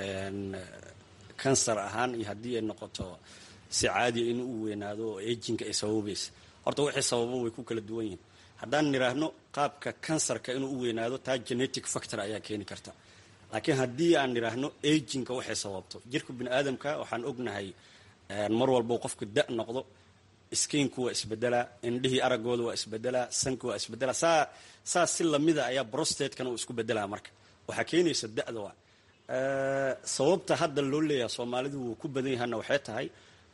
kansar ahaan iyo haddii ay noqoto si caadiya inuu u weynaado oo ejinka ay sababaysa horta wixii sababo way ku kala duwan yihiin haddaan nidhaahno qaabka kansarka inuu u weynaado taa genetic factor ayaa keeni karta laakiin haddii aan nidhaahno ejinka waxay sababto jirka bini aadamka waxaan ognahay mar walbo qofku da noqdo skiinku waa isbedelaa indhihii araggooda waa isbedelaa sanka waa isbedelaa saa saa si lamida ayaa brostatekana uu isku bedelaa marka waxaa keenaysa da'da waa sababta hadda loo leeyahay soomaalidu wuu ku badan yahana waxay tahay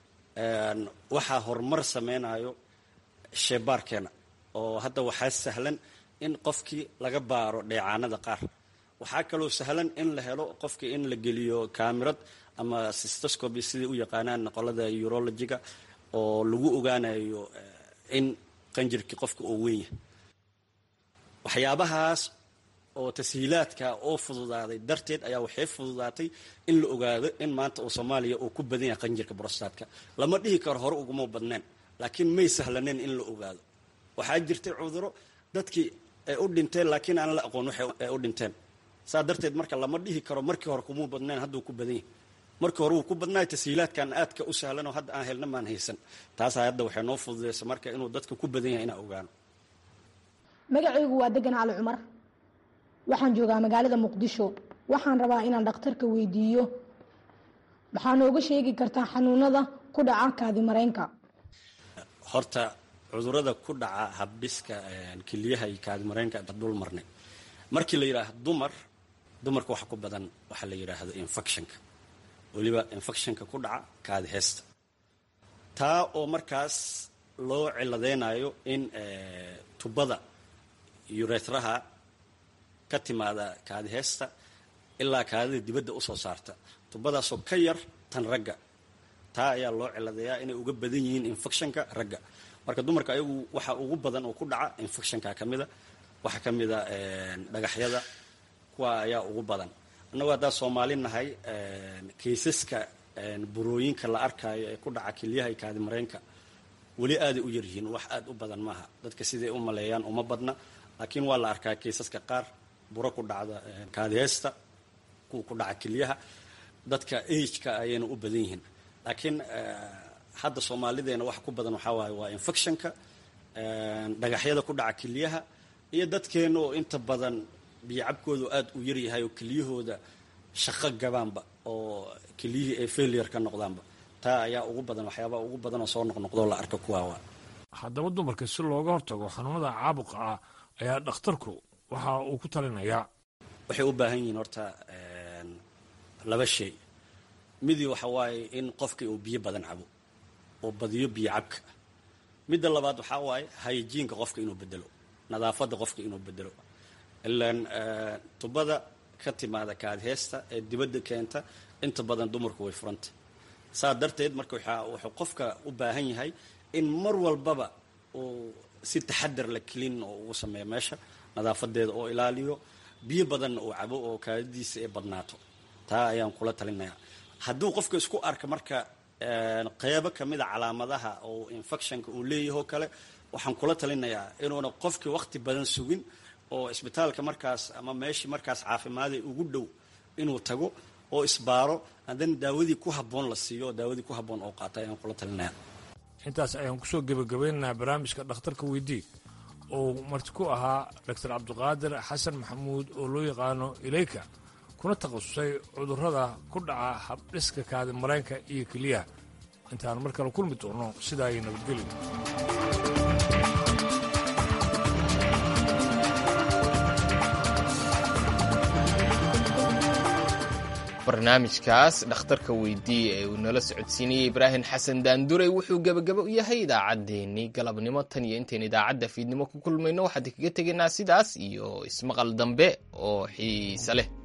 waxaa horumar sameynayo sheebaarkeena oo hadda waxaa sahlan in qofkii laga baaro dheecaanada qaar waxaa kaloo sahlan in la helo qofkii in la geliyo kaamirad ama cystoscopy sidai u yaqaanaan qolada urologiga oo lagu ogaanayo in qanjirkii qofka oo weyn yahay waxyaabahaas oo tashiilaadka oo fududaaday darteed ayaa waxay fududaatay in la ogaado in maanta oo Soomaaliya uu ku badan yahay qanjirka borostatka lama dhihi karo hore uguma badneen laakiin may sahlaneen in la ogaado waxaa jirtay cuduro dadkii ay u dhinteen laakiin aan la aqoon waxay u dhinteen saa darteed marka lama dhihi karo markii hore kuma badneen hadduu ku badan yahay markii hore uu ku badnaay tashiilaadkan aadka u sahlan oo hadda aan helna maan haysan taas hadda waxay noo fududeysa marka inuu dadka ku badan yahay inaan ogaano magacaygu waa Degan Ali Cumar waxaan joogaa magaalada Muqdisho waxaan rabaa inaan dhakhtarka weydiiyo maxaa nooga sheegi kartaa xanuunada ku dhaca kaadi mareenka horta cudurada ku dhaca habdhiska kiliyaha iyo kaadi mareenka dul marnay markii la yiraahdo dumar dumarka waxa ku badan waxa la yiraahdo infectionka waliba infectionka ku dhaca kaadi heesta taa oo markaas loo ciladeynayo in tubada urethraha ka timaada kaadi heesta ilaa kaadida dibadda u soo saarta tubadaasoo ka yar tan ragga taa ayaa loo ciladeeyaa inay uga badan yihiin infectionka ragga marka dumarka ayagu waxa ugu badan oo ku dhaca infectionka kamida waxa kamida dhagaxyada kuwa ayaa ugu badan annagu hadda Soomaali nahay kiisaska burooyinka la arkayo ee ku dhaca kiliyaha iyo kaadi mareenka wali aad u yar yihiin wax aad u badan maaha dadka sidee u maleeyaan uma badna laakiin waa la arkaa kiisaska qaar buro ku dhacda kaadi heesta ku ku dhaca kiliyaha dadka age-ka ayayna u badan yihiin laakiin hadda Soomaalideena wax ku badan waxa waaye waa infectionka dhagaxyada ku dhaca kiliyaha iyo dadkeena oo inta badan biyacabkoodu aad u yar yahay oo kiliyahooda shaqo gabaanba oo kiliyihii ay failure ka noqdaanba taa ayaa ugu badan waxyaabaha ugu badan oo soo noqnoqdo la arko kuwa waa haddaba dumarka si looga hortago xanuunada caabuqa ah ayaa dhakhtarku waxa uu ku talinayaa waxay u baahan yihiin horta laba shay midi waxa waaye in qofkii uu biyo badan cabo oo badiyo biyo cabka midda labaad waxa waaye hygiene-ka qofka inuu bedelo nadaafadda qofka inuu bedelo ilaan tubada ka timaada kaadi heesta ee dibadda keenta inta badan dumarku way furanta saa darteed marka waxa wuxuu qofka u baahan yahay in mar walbaba uu si taxadar la clean oo ugu sameeyo meesha nadaafadeeda oo ilaaliyo biyo badan oo cabo oo kaadidiisa ay badnaato taa ayaan kula talinayaa hadduu qofka isku arka marka qaybo kamid ah calaamadaha oo infectionka uu leeyahay kale waxaan kula talinayaa inuuna qofki waqti badan sugin oo isbitaalka markaas ama meeshii markaas caafimaad ay ugu dhow inuu tago oo isbaaro hadan daawadii ku habboon la siiyo daawadii ku habboon oo qaata ayaan kula talinayaa intaas ayaan kusoo gebagabeynaynaa barnaamijka dhakhtarka weydii oo marti ku ahaa doctor cabdiqaadir xasan maxamuud oo loo yaqaano ilayka kuna takhasusay cudurrada ku dhaca habdhiska kaadi mareenka iyo keliyaha intaan mar kale kulmi doono sidaa ay nabadgelyo barnaamijkaas dhakhtarka weydii ee uu nala socodsiinayey ibraahim xasan daanduray wuxuu gebagabo u yahay idaacaddeenii galabnimo tan iyo intayn idaacadda fiidnimo ku kulmayno waxaan kaga tegaynaa sidaas iyo ismaqal dambe oo xiise leh